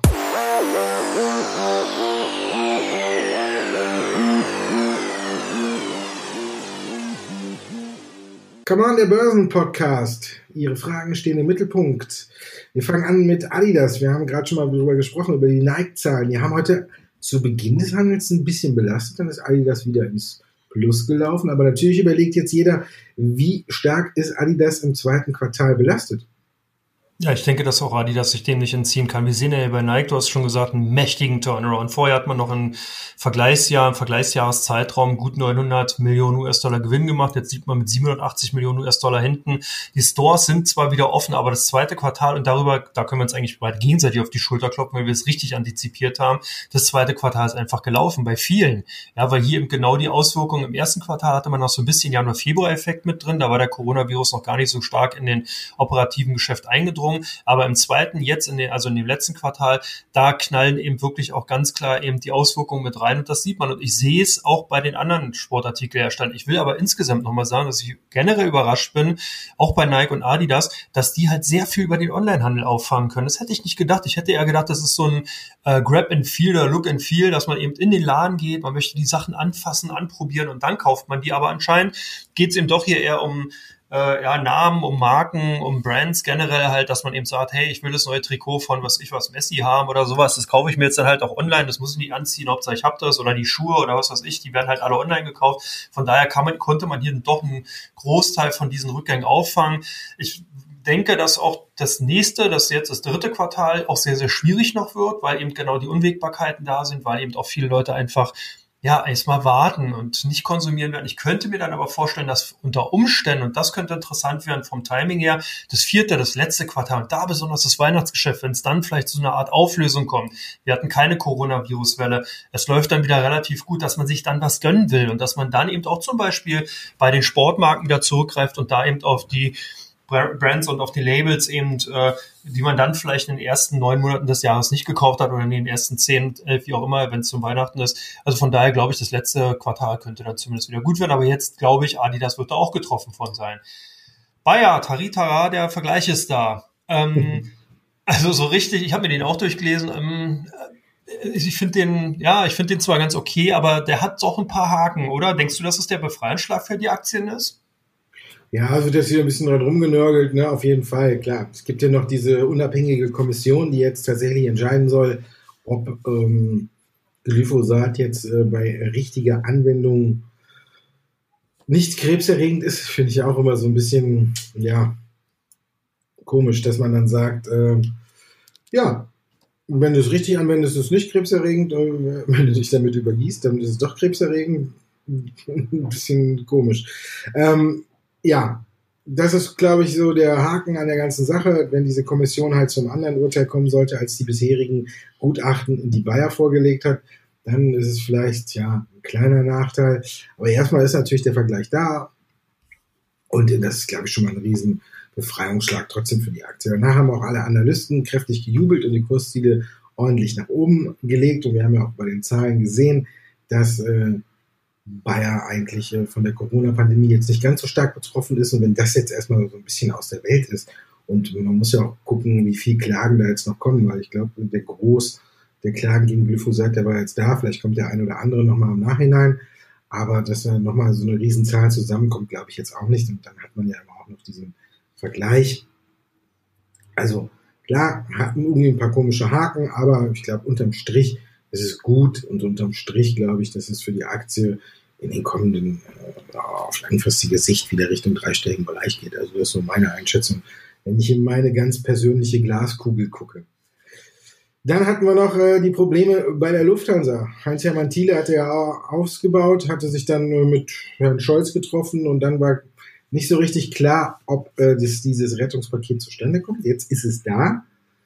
Come on, der Börsen-Podcast. Ihre Fragen stehen im Mittelpunkt. Wir fangen an mit Adidas. Wir haben gerade schon mal darüber gesprochen, über die Nike-Zahlen. Die haben heute zu Beginn des Handels ein bisschen belastet. Dann ist Adidas wieder ins Plus gelaufen. Aber natürlich überlegt jetzt jeder, wie stark ist Adidas im zweiten Quartal belastet? Ja, ich denke, dass auch Adidas sich dem nicht entziehen kann. Wir sehen ja bei Nike, du hast schon gesagt, einen mächtigen Turnaround. Vorher hat man noch ein Vergleichsjahr, im Vergleichsjahreszeitraum gut neunhundert Millionen U S-Dollar Gewinn gemacht. Jetzt sieht man mit siebenhundertachtzig Millionen U S-Dollar hinten. Die Stores sind zwar wieder offen, aber das zweite Quartal, und darüber, da können wir uns eigentlich beide gegenseitig auf die Schulter klopfen, weil wir es richtig antizipiert haben. Das zweite Quartal ist einfach gelaufen bei vielen. Ja, weil hier eben genau die Auswirkungen im ersten Quartal hatte man noch so ein bisschen Januar-Februar-Effekt mit drin. Da war der Coronavirus noch gar nicht so stark in den operativen Geschäft eingedrungen. Aber im zweiten, jetzt in den, also in dem letzten Quartal, da knallen eben wirklich auch ganz klar eben die Auswirkungen mit rein und das sieht man. Und ich sehe es auch bei den anderen Sportartikelherstellern. Ich will aber insgesamt nochmal sagen, dass ich generell überrascht bin, auch bei Nike und Adidas, dass die halt sehr viel über den Onlinehandel auffangen können. Das hätte ich nicht gedacht. Ich hätte eher gedacht, das ist so ein äh, Grab and Feel oder Look and Feel, dass man eben in den Laden geht, man möchte die Sachen anfassen, anprobieren und dann kauft man die. Aber anscheinend geht es eben doch hier eher um Äh, ja, Namen, um Marken, um Brands generell halt, dass man eben sagt, hey, ich will das neue Trikot von was ich was Messi haben oder sowas, das kaufe ich mir jetzt dann halt auch online, das muss ich nicht anziehen, Hauptsache ich habe das, oder die Schuhe oder was weiß ich, die werden halt alle online gekauft. Von daher kann man, konnte man hier doch einen Großteil von diesen Rückgängen auffangen. Ich denke, dass auch das nächste, das jetzt das dritte Quartal, auch sehr, sehr schwierig noch wird, weil eben genau die Unwägbarkeiten da sind, weil eben auch viele Leute einfach ja, erstmal warten und nicht konsumieren werden. Ich könnte mir dann aber vorstellen, dass unter Umständen, und das könnte interessant werden vom Timing her, das vierte, das letzte Quartal und da besonders das Weihnachtsgeschäft, wenn es dann vielleicht zu einer Art Auflösung kommt. Wir hatten keine Coronavirus-Welle. Es läuft dann wieder relativ gut, dass man sich dann was gönnen will und dass man dann eben auch zum Beispiel bei den Sportmarken wieder zurückgreift und da eben auf die Brands und auf die Labels eben, äh, die man dann vielleicht in den ersten neun Monaten des Jahres nicht gekauft hat oder in den ersten zehn, elf, wie auch immer, wenn es zum Weihnachten ist. Also von daher glaube ich, das letzte Quartal könnte dann zumindest wieder gut werden. Aber jetzt glaube ich, Adidas wird da auch getroffen von sein. Bayer, Taritara, der Vergleich ist da. Ähm, also so richtig, ich habe mir den auch durchgelesen. Ähm, ich finde den, ja, ich finde den zwar ganz okay, aber der hat doch ein paar Haken, oder? Denkst du, dass es der Befreiungsschlag für die Aktien ist? Ja, also das hier ein bisschen dran rumgenörgelt, ne, auf jeden Fall, klar. Es gibt ja noch diese unabhängige Kommission, die jetzt tatsächlich entscheiden soll, ob ähm, Glyphosat jetzt äh, bei richtiger Anwendung nicht krebserregend ist. Finde ich auch immer so ein bisschen, ja, komisch, dass man dann sagt, äh, ja, wenn du es richtig anwendest, ist es nicht krebserregend. Äh, wenn du dich damit übergießt, dann ist es doch krebserregend. Ein bisschen komisch. Ähm, Ja, das ist, glaube ich, so der Haken an der ganzen Sache. Wenn diese Kommission halt zum anderen Urteil kommen sollte, als die bisherigen Gutachten, die Bayer vorgelegt hat, dann ist es vielleicht, ja, ein kleiner Nachteil. Aber erstmal ist natürlich der Vergleich da. Und das ist, glaube ich, schon mal ein riesen Befreiungsschlag trotzdem für die Aktie. Danach haben auch alle Analysten kräftig gejubelt und die Kursziele ordentlich nach oben gelegt. Und wir haben ja auch bei den Zahlen gesehen, dass äh, Bayer eigentlich äh, von der Corona-Pandemie jetzt nicht ganz so stark betroffen ist. Und wenn das jetzt erstmal so ein bisschen aus der Welt ist, und man muss ja auch gucken, wie viel Klagen da jetzt noch kommen, weil ich glaube, der Groß der Klagen gegen Glyphosat, der war jetzt da, vielleicht kommt der ein oder andere nochmal im Nachhinein. Aber dass da nochmal so eine Riesenzahl zusammenkommt, glaube ich jetzt auch nicht. Und dann hat man ja immer auch noch diesen Vergleich. Also klar, hatten irgendwie ein paar komische Haken, aber ich glaube, unterm Strich ist es gut. Und unterm Strich glaube ich, dass es für die Aktie in den kommenden, äh, auf langfristige Sicht wieder Richtung dreistelligen Bereich geht. Also das ist so meine Einschätzung, wenn ich in meine ganz persönliche Glaskugel gucke. Dann hatten wir noch äh, die Probleme bei der Lufthansa. Heinz-Hermann Thiele hatte ja ausgebaut, hatte sich dann äh, mit Herrn Scholz getroffen und dann war nicht so richtig klar, ob äh, das, dieses Rettungspaket zustande kommt. Jetzt ist es da,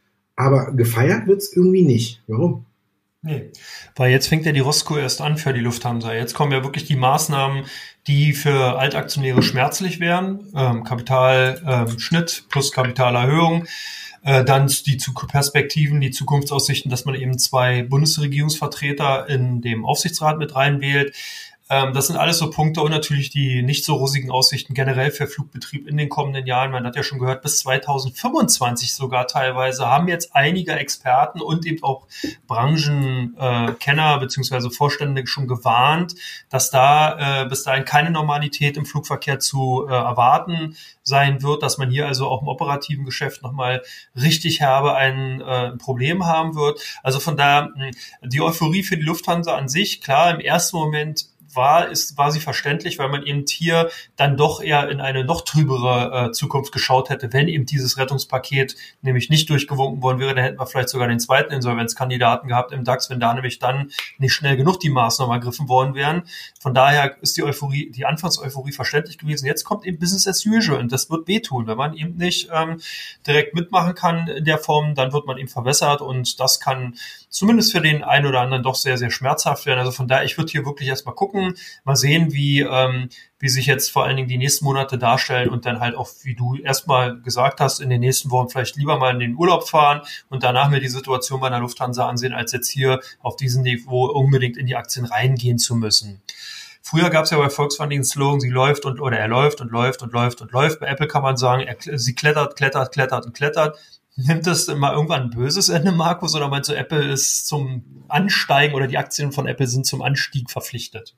aber gefeiert wird es irgendwie nicht. Warum? Nee, weil jetzt fängt ja die Rosco erst an für die Lufthansa. Jetzt kommen ja wirklich die Maßnahmen, die für Altaktionäre schmerzlich wären. Ähm, Kapitalschnitt ähm, plus Kapitalerhöhung. Äh, dann die Perspektiven, die Zukunftsaussichten, dass man eben zwei Bundesregierungsvertreter in dem Aufsichtsrat mit reinwählt. Ähm, das sind alles so Punkte und natürlich die nicht so rosigen Aussichten generell für Flugbetrieb in den kommenden Jahren. Man hat ja schon gehört, bis zweitausendfünfundzwanzig sogar teilweise haben jetzt einige Experten und eben auch Branchenkenner äh, beziehungsweise Vorstände schon gewarnt, dass da äh, bis dahin keine Normalität im Flugverkehr zu äh, erwarten sein wird, dass man hier also auch im operativen Geschäft nochmal richtig herbe ein äh, Problem haben wird. Also von daher, die Euphorie für die Lufthansa an sich, klar, im ersten Moment war, ist, war sie verständlich, weil man eben hier dann doch eher in eine noch trübere äh, Zukunft geschaut hätte, wenn eben dieses Rettungspaket nämlich nicht durchgewunken worden wäre, dann hätten wir vielleicht sogar den zweiten Insolvenzkandidaten gehabt im DAX, wenn da nämlich dann nicht schnell genug die Maßnahmen ergriffen worden wären. Von daher ist die Euphorie, die Anfangseuphorie verständlich gewesen. Jetzt kommt eben Business as usual und das wird wehtun. Wenn man eben nicht ähm, direkt mitmachen kann in der Form, dann wird man eben verwässert und das kann zumindest für den einen oder anderen doch sehr, sehr schmerzhaft werden. Also von daher, ich würde hier wirklich erstmal gucken, mal sehen, wie, ähm, wie sich jetzt vor allen Dingen die nächsten Monate darstellen und dann halt auch, wie du erstmal gesagt hast, in den nächsten Wochen vielleicht lieber mal in den Urlaub fahren und danach mir die Situation bei der Lufthansa ansehen, als jetzt hier auf diesem Niveau unbedingt in die Aktien reingehen zu müssen. Früher gab es ja bei Volkswagen den Slogan, sie läuft und, oder er läuft und läuft und läuft und läuft. Bei Apple kann man sagen, er, sie klettert, klettert, klettert und klettert. Nimmt das mal irgendwann ein böses Ende, Markus, oder meinst du, Apple ist zum Ansteigen oder die Aktien von Apple sind zum Anstieg verpflichtet?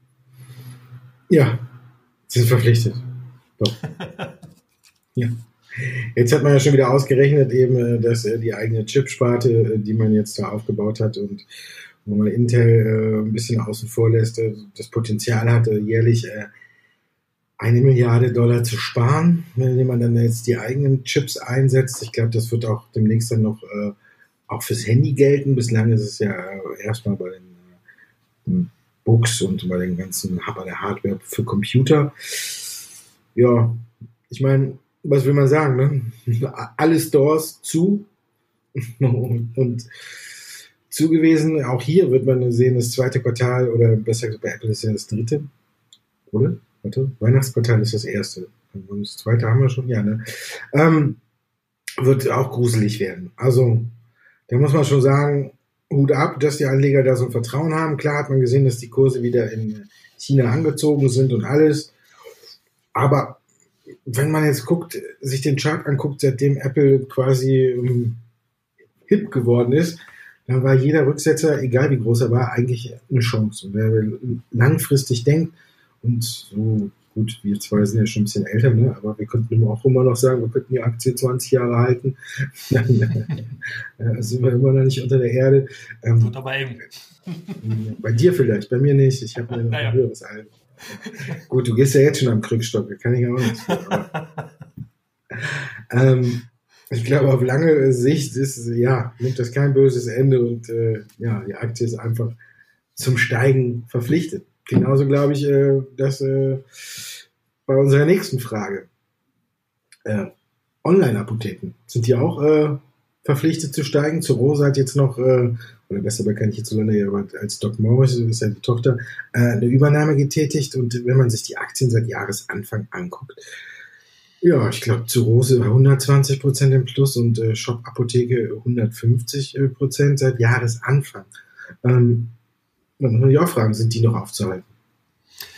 Ja, sie sind verpflichtet. Doch. Ja. Jetzt hat man ja schon wieder ausgerechnet, eben, dass die eigene Chipsparte, die man jetzt da aufgebaut hat und wo man Intel ein bisschen außen vor lässt, das Potenzial hatte, jährlich eine Milliarde Dollar zu sparen, wenn man dann jetzt die eigenen Chips einsetzt. Ich glaube, das wird auch demnächst dann noch äh, auch fürs Handy gelten. Bislang ist es ja äh, erstmal bei den äh, Books und bei den ganzen bei der Hardware für Computer. Ja, ich meine, was will man sagen, ne? Alle Stores zu und, und zu gewesen. Auch hier wird man sehen, das zweite Quartal oder besser gesagt bei Apple ist ja das dritte, oder? Warte, Weihnachtsquartal ist das erste. Und das zweite haben wir schon, ja, ne? Ähm, wird auch gruselig werden. Also, da muss man schon sagen, Hut ab, dass die Anleger da so ein Vertrauen haben. Klar hat man gesehen, dass die Kurse wieder in China angezogen sind und alles. Aber wenn man jetzt guckt, sich den Chart anguckt, seitdem Apple quasi um, hip geworden ist, dann war jeder Rücksetzer, egal wie groß er war, eigentlich eine Chance. Und wer langfristig denkt, und so, gut, wir zwei sind ja schon ein bisschen älter, ne? Aber wir könnten auch immer noch sagen, wir könnten die Aktie zwanzig Jahre halten. Dann sind wir immer noch nicht unter der Erde. Ähm, Wird aber eng. Bei dir vielleicht, bei mir nicht. Ich habe mir noch naja. ein höheres Alter. Gut, du gehst ja jetzt schon am Krückstock, da kann ich auch nichts für. Aber, ähm, ich glaube, auf lange Sicht ist, ja, nimmt das kein böses Ende und äh, ja, die Aktie ist einfach zum Steigen verpflichtet. Genauso glaube ich, äh, dass äh, bei unserer nächsten Frage äh, Online-Apotheken, sind die auch äh, verpflichtet zu steigen? Zu Rosa hat jetzt noch, äh, oder besser bekannt ich hierzulande ja als Doc Morris, das ist ja die Tochter, äh, eine Übernahme getätigt und wenn man sich die Aktien seit Jahresanfang anguckt, ja, ich glaube zu Rose hundertzwanzig Prozent im Plus und äh, Shop Apotheke hundertfünfzig Prozent seit Jahresanfang. Ähm, Man muss sich auch fragen, sind die noch aufzuhalten?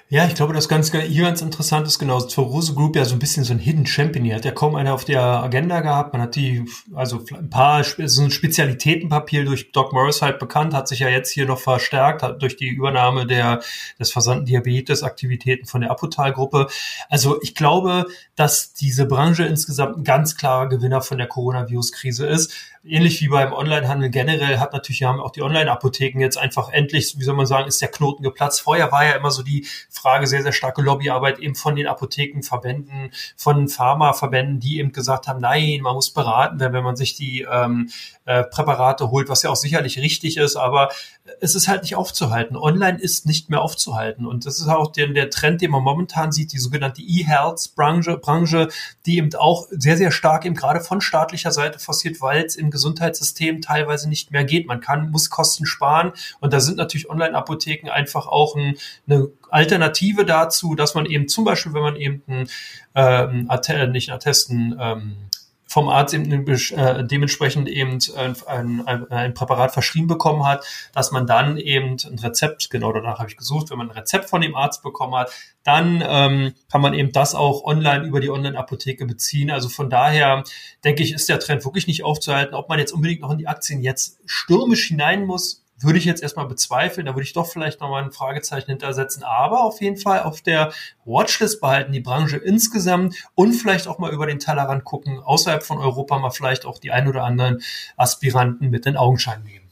Ja, ich glaube, das ganz, hier ganz interessant ist genau, zur Rose Group ja so ein bisschen so ein Hidden Champion. Die hat ja kaum einer auf der Agenda gehabt. Man hat die, also ein paar, so ein Spezialitätenpapier durch Doc Morris halt bekannt, hat sich ja jetzt hier noch verstärkt, hat durch die Übernahme der, des versandten Diabetes-Aktivitäten von der Apotal-Gruppe. Also ich glaube, dass diese Branche insgesamt ein ganz klarer Gewinner von der Coronavirus-Krise ist. Ähnlich wie beim Onlinehandel generell hat natürlich, haben auch die Online-Apotheken jetzt einfach endlich, wie soll man sagen, ist der Knoten geplatzt. Vorher war ja immer so die Frage, sehr, sehr starke Lobbyarbeit eben von den Apothekenverbänden, von Pharmaverbänden, die eben gesagt haben, nein, man muss beraten werden, wenn man sich die ähm, äh, Präparate holt, was ja auch sicherlich richtig ist, aber es ist halt nicht aufzuhalten. Online ist nicht mehr aufzuhalten und das ist auch der, der Trend, den man momentan sieht, die sogenannte E-Health-Branche, Branche, die eben auch sehr, sehr stark eben gerade von staatlicher Seite forciert, weil es im Gesundheitssystem teilweise nicht mehr geht. Man kann, muss Kosten sparen und da sind natürlich Online-Apotheken einfach auch ein, eine Alternative dazu, dass man eben zum Beispiel, wenn man eben ein, ähm, Attest, nicht ein Attesten, ähm, vom Arzt eben äh, dementsprechend eben ein, ein, ein Präparat verschrieben bekommen hat, dass man dann eben ein Rezept, genau danach habe ich gesucht, wenn man ein Rezept von dem Arzt bekommen hat, dann ähm, kann man eben das auch online über die Online-Apotheke beziehen. Also von daher, denke ich, ist der Trend wirklich nicht aufzuhalten. Ob man jetzt unbedingt noch in die Aktien jetzt stürmisch hinein muss, würde ich jetzt erstmal bezweifeln. Da würde ich doch vielleicht nochmal ein Fragezeichen hintersetzen. Aber auf jeden Fall auf der Watchlist behalten, die Branche insgesamt und vielleicht auch mal über den Tellerrand gucken, außerhalb von Europa mal vielleicht auch die ein oder anderen Aspiranten mit in Augenschein nehmen.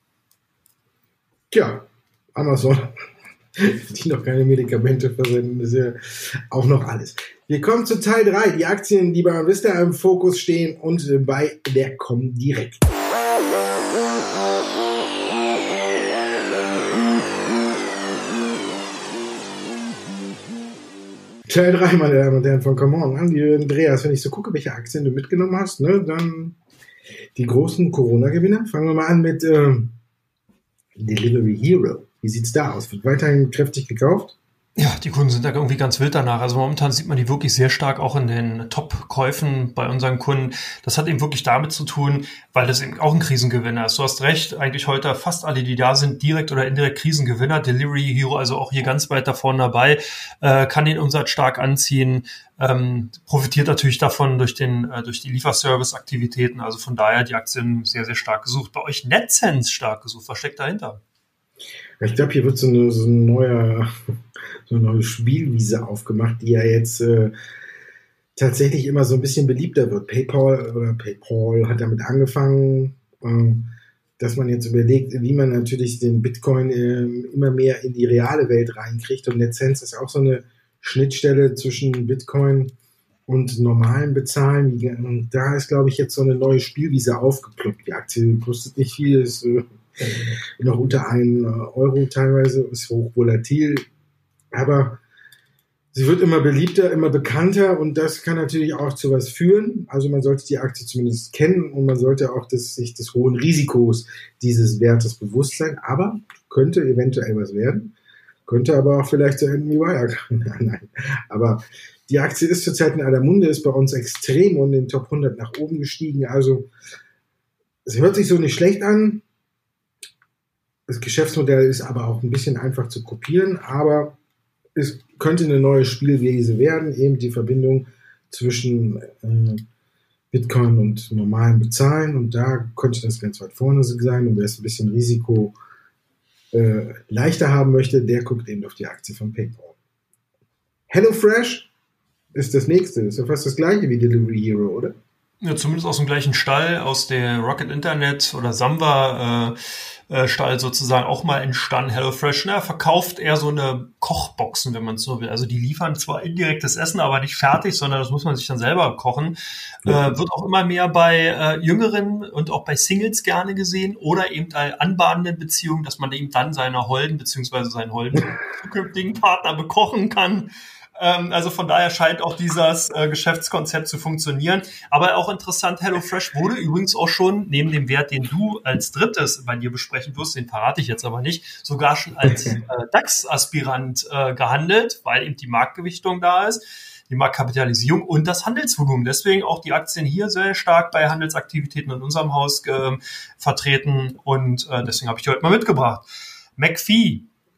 Tja, Amazon, die noch keine Medikamente versenden, ist ja auch noch alles. Wir kommen zu Teil drei, die Aktien, die bei Amvista im Fokus stehen und bei der Comdirect. Teil drei, meine Damen und Herren, von Come On. Andreas, wenn ich so gucke, welche Aktien du mitgenommen hast, ne, dann die großen Corona-Gewinner. Fangen wir mal an mit ähm, Delivery Hero. Wie sieht's da aus? Wird weiterhin kräftig gekauft? Ja, die Kunden sind da irgendwie ganz wild danach. Also momentan sieht man die wirklich sehr stark auch in den Top-Käufen bei unseren Kunden. Das hat eben wirklich damit zu tun, weil das eben auch ein Krisengewinner ist. Du hast recht, eigentlich heute fast alle, die da sind, direkt oder indirekt Krisengewinner. Delivery Hero, also auch hier ganz weit da vorne dabei, äh, kann den Umsatz stark anziehen, ähm, profitiert natürlich davon durch den äh, durch die Lieferservice-Aktivitäten. Also von daher die Aktien sehr, sehr stark gesucht. Bei euch NetSense stark gesucht. Was steckt dahinter? Ich glaube, hier wird so, eine, so, ein neuer, so eine neue Spielwiese aufgemacht, die ja jetzt äh, tatsächlich immer so ein bisschen beliebter wird. PayPal oder PayPal hat damit angefangen, äh, dass man jetzt überlegt, wie man natürlich den Bitcoin äh, immer mehr in die reale Welt reinkriegt. Und NetSense ist auch so eine Schnittstelle zwischen Bitcoin und normalen Bezahlen. Und da ist, glaube ich, jetzt so eine neue Spielwiese aufgeploppt. Die Aktie kostet nicht viel, ist äh, noch unter einen Euro teilweise, ist hoch volatil, aber sie wird immer beliebter, immer bekannter und das kann natürlich auch zu was führen. Also man sollte die Aktie zumindest kennen und man sollte auch des, sich des hohen Risikos dieses Wertes bewusst sein, aber könnte eventuell was werden, könnte aber auch vielleicht so enden wie Wirecard. Nein, aber die Aktie ist zurzeit in aller Munde, ist bei uns extrem und in den Top hundert nach oben gestiegen, also es hört sich so nicht schlecht an. Das Geschäftsmodell ist aber auch ein bisschen einfach zu kopieren, aber es könnte eine neue Spielwiese werden, eben die Verbindung zwischen äh, Bitcoin und normalem Bezahlen und da könnte das ganz weit vorne sein und wer es ein bisschen Risiko äh, leichter haben möchte, der guckt eben auf die Aktie von PayPal. HelloFresh ist das nächste, ist ja fast das gleiche wie Delivery Hero, oder? Ja, zumindest aus dem gleichen Stall, aus der Rocket Internet oder Samba äh, äh, Stall sozusagen auch mal entstanden. HelloFresh, na, verkauft eher so eine Kochboxen, wenn man es so will. Also die liefern zwar indirektes Essen, aber nicht fertig, sondern das muss man sich dann selber kochen. Ja. Äh, wird auch immer mehr bei äh, Jüngeren und auch bei Singles gerne gesehen oder eben bei anbahnenden Beziehungen, dass man eben dann seiner Holden beziehungsweise seinen Holden zukünftigen Partner bekochen kann. Also von daher scheint auch dieses äh, Geschäftskonzept zu funktionieren. Aber auch interessant, HelloFresh wurde übrigens auch schon, neben dem Wert, den du als drittes bei dir besprechen wirst, den verrate ich jetzt aber nicht, sogar schon als äh, DAX-Aspirant äh, gehandelt, weil eben die Marktgewichtung da ist, die Marktkapitalisierung und das Handelsvolumen. Deswegen auch die Aktien hier sehr stark bei Handelsaktivitäten in unserem Haus äh, vertreten und äh, deswegen habe ich die heute mal mitgebracht. McPhee.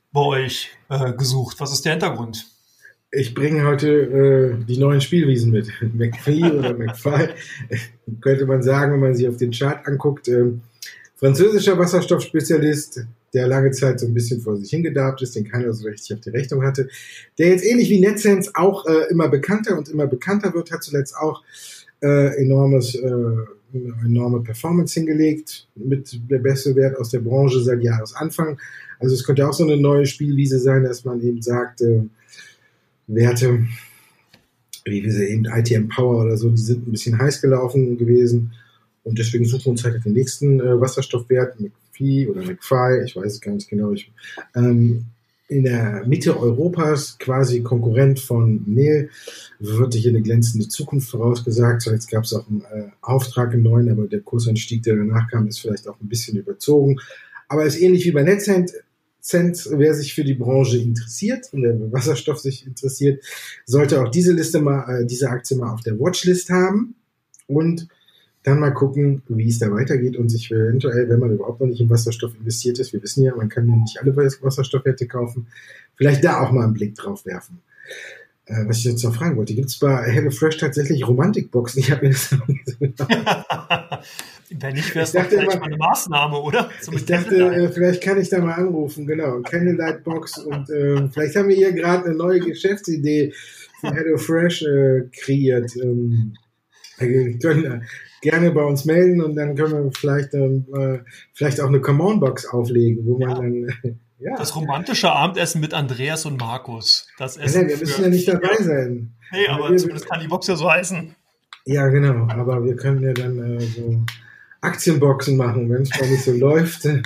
bei euch äh, gesucht? Was ist der Hintergrund? Ich bringe heute äh, die neuen Spielwiesen mit. McPhee oder McFly, könnte man sagen, wenn man sich auf den Chart anguckt. Äh, französischer Wasserstoffspezialist, der lange Zeit so ein bisschen vor sich hingedarbt ist, den keiner so richtig auf die Rechnung hatte, der jetzt ähnlich wie NetSense auch äh, immer bekannter und immer bekannter wird, hat zuletzt auch äh, enormes, äh, enorme Performance hingelegt, mit der beste Wert aus der Branche seit Jahresanfang. Also es könnte auch so eine neue Spielwiese sein, dass man eben sagt, äh, Werte, wie wir sie eben I T M Power oder so, die sind ein bisschen heiß gelaufen gewesen und deswegen suchen wir uns halt den nächsten äh, Wasserstoffwert, McPhee oder McFly, ich weiß es gar nicht genau, ich, ähm, in der Mitte Europas, quasi Konkurrent von Nel, wird hier eine glänzende Zukunft vorausgesagt. So, jetzt gab es auch einen äh, Auftrag im neuen, aber der Kursanstieg, der danach kam, ist vielleicht auch ein bisschen überzogen, aber ist ähnlich wie bei NetSense. Cent, wer sich für die Branche interessiert und der Wasserstoff sich interessiert, sollte auch diese Liste mal, äh, diese Aktie mal auf der Watchlist haben und dann mal gucken, wie es da weitergeht und sich eventuell, wenn man überhaupt noch nicht in Wasserstoff investiert ist, wir wissen ja, man kann ja nicht alle Wasserstoffwerte kaufen, vielleicht da auch mal einen Blick drauf werfen. Äh, was ich jetzt noch fragen wollte, gibt es bei HelloFresh tatsächlich Romantikboxen? Ich habe mir das noch nicht so genau. Wenn nicht, wäre es doch vielleicht mal eine Maßnahme, oder? So ich dachte, äh, vielleicht kann ich da mal anrufen, genau. Candlelight-Box und äh, vielleicht haben wir hier gerade eine neue Geschäftsidee für HelloFresh äh, kreiert. Ähm, wir können äh, gerne bei uns melden und dann können wir vielleicht, ähm, äh, vielleicht auch eine Come-On-Box auflegen, wo man ja. dann... Äh, ja. Das romantische Abendessen mit Andreas und Markus. Das Essen ja, wir müssen ja nicht dabei sein. Nee, aber, aber wir, zumindest kann die Box ja so heißen. Ja, genau. Aber wir können ja dann äh, so... Aktienboxen machen, wenn es mal nicht so läuft. Die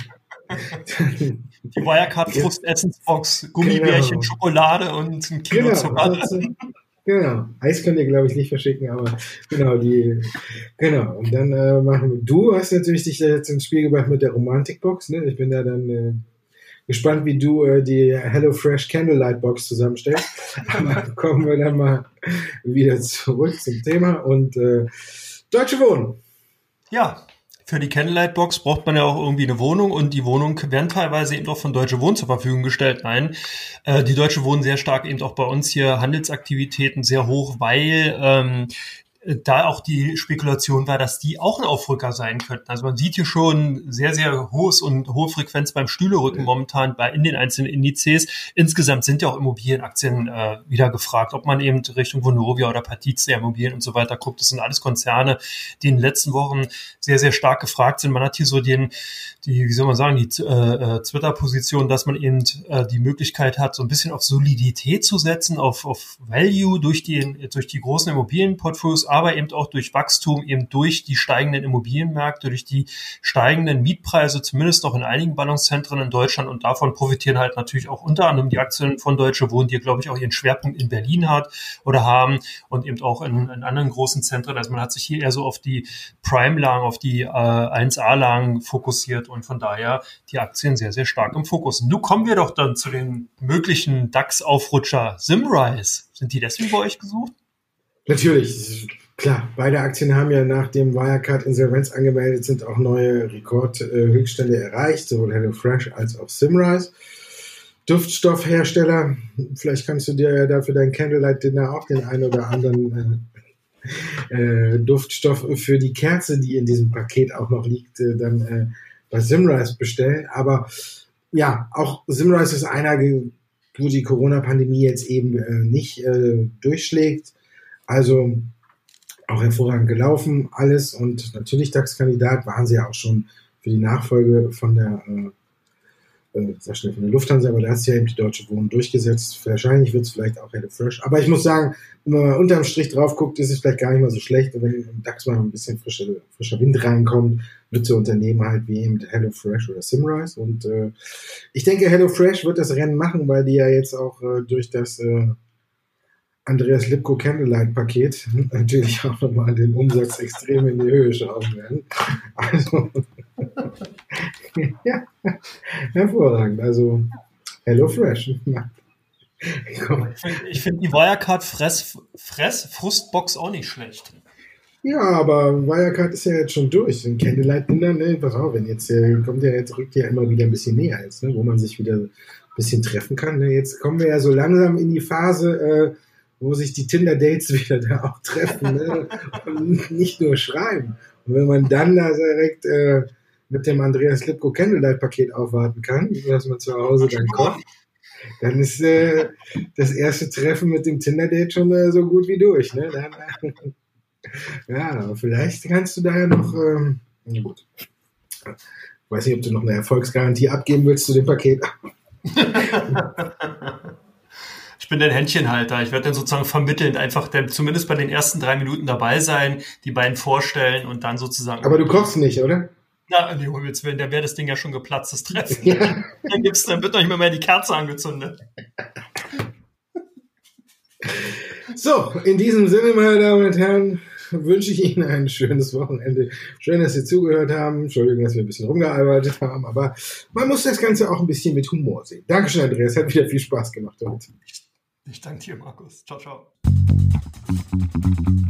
Wirecard-Frust-Essensbox, Gummibärchen, genau. Schokolade und ein Kilo genau, Zucker. Also, genau. Eis könnt ihr, glaube ich, nicht verschicken, aber genau, die, genau. Und dann äh, machen wir, du hast natürlich dich jetzt ins Spiel gebracht mit der Romantikbox, ne? Ich bin da dann äh, gespannt, wie du äh, die HelloFresh Candlelight Box zusammenstellst. Aber kommen wir dann mal wieder zurück zum Thema und äh, Deutsche Wohnen. Ja. Für die Candlelight-Box braucht man ja auch irgendwie eine Wohnung und die Wohnungen werden teilweise eben auch von Deutsche Wohnen zur Verfügung gestellt. Nein, äh, die Deutsche Wohnen sehr stark eben auch bei uns hier Handelsaktivitäten sehr hoch, weil ähm, da auch die Spekulation war, dass die auch ein Aufrücker sein könnten. Also man sieht hier schon sehr, sehr hohes und hohe Frequenz beim Stühlerücken momentan bei in den einzelnen Indizes. Insgesamt sind ja auch Immobilienaktien äh, wieder gefragt, ob man eben Richtung Vonovia oder Patrizia Immobilien und so weiter guckt. Das sind alles Konzerne, die in den letzten Wochen sehr, sehr stark gefragt sind. Man hat hier so den, die, wie soll man sagen, die äh, Twitter-Position, dass man eben äh, die Möglichkeit hat, so ein bisschen auf Solidität zu setzen, auf, auf Value durch die, durch die großen Immobilienportfolios, aber eben auch durch Wachstum, eben durch die steigenden Immobilienmärkte, durch die steigenden Mietpreise, zumindest noch in einigen Ballungszentren in Deutschland. Und davon profitieren halt natürlich auch unter anderem die Aktien von Deutsche Wohnen, die, glaube ich, auch ihren Schwerpunkt in Berlin hat oder haben und eben auch in, in anderen großen Zentren. Also man hat sich hier eher so auf die Prime-Lagen, auf die äh, eins A-Lagen fokussiert und von daher die Aktien sehr, sehr stark im Fokus. Nun kommen wir doch dann zu den möglichen DAX-Aufrutscher Symrise. Sind die deswegen bei euch gesucht? Natürlich. Klar, beide Aktien haben ja nach dem Wirecard Insolvenz angemeldet, sind auch neue Rekordhöchststände äh, erreicht, sowohl HelloFresh als auch Symrise. Duftstoffhersteller, vielleicht kannst du dir ja dafür dein Candlelight Dinner auch den einen oder anderen äh, äh, Duftstoff für die Kerze, die in diesem Paket auch noch liegt, äh, dann äh, bei Symrise bestellen. Aber ja, auch Symrise ist einer, wo die Corona-Pandemie jetzt eben äh, nicht äh, durchschlägt. Also auch hervorragend gelaufen, alles und natürlich DAX-Kandidat waren sie ja auch schon für die Nachfolge von der, äh, äh, sag schnell, von der Lufthansa, aber da hat sich ja eben die Deutsche Wohnen durchgesetzt. Wahrscheinlich wird es vielleicht auch HelloFresh. Aber ich muss sagen, wenn man unterm Strich drauf guckt, ist es vielleicht gar nicht mal so schlecht. Und wenn im DAX mal ein bisschen frischer, frischer Wind reinkommt, wird so Unternehmen halt wie eben HelloFresh oder Symrise. Und äh, ich denke, HelloFresh wird das Rennen machen, weil die ja jetzt auch äh, durch das äh, Andreas Lipko Candlelight-Paket natürlich auch nochmal den Umsatz extrem in die Höhe schrauben werden. Also, ja, hervorragend. Also, HelloFresh. Ich finde find die Wirecard Fress, Fress Frustbox auch nicht schlecht. Ja, aber Wirecard ist ja jetzt schon durch. Ein Candlelight Dinner, ne, pass auf, wenn jetzt, äh, kommt ja jetzt, rückt ja immer wieder ein bisschen näher jetzt, ne, wo man sich wieder bisschen treffen kann. Ne? Jetzt kommen wir ja so langsam in die Phase, äh, wo sich die Tinder-Dates wieder da auch treffen, ne? Und nicht nur schreiben. Und wenn man dann da direkt äh, mit dem Andreas Lipko Candlelight-Paket aufwarten kann, dass man zu Hause dann kocht, dann ist äh, das erste Treffen mit dem Tinder-Date schon äh, so gut wie durch. Ne? Dann, äh, ja, vielleicht kannst du da ja noch, ähm, na gut, ich weiß nicht, ob du noch eine Erfolgsgarantie abgeben willst zu dem Paket. Ich bin der Händchenhalter. Ich werde dann sozusagen vermittelnd einfach dann zumindest bei den ersten drei Minuten dabei sein, die beiden vorstellen und dann sozusagen... Aber du kochst nicht, oder? Na, nee, Himmels Willen, da wäre das Ding ja schon geplatzt, das Treffen. Ja. Dann, gibt's, dann wird noch nicht mehr, mehr die Kerze angezündet. So, in diesem Sinne, meine Damen und Herren, wünsche ich Ihnen ein schönes Wochenende. Schön, dass Sie zugehört haben. Entschuldigung, dass wir ein bisschen rumgearbeitet haben, aber man muss das Ganze auch ein bisschen mit Humor sehen. Dankeschön, Andreas. Hat wieder viel Spaß gemacht heute. Ich danke dir, Markus. Ciao, ciao.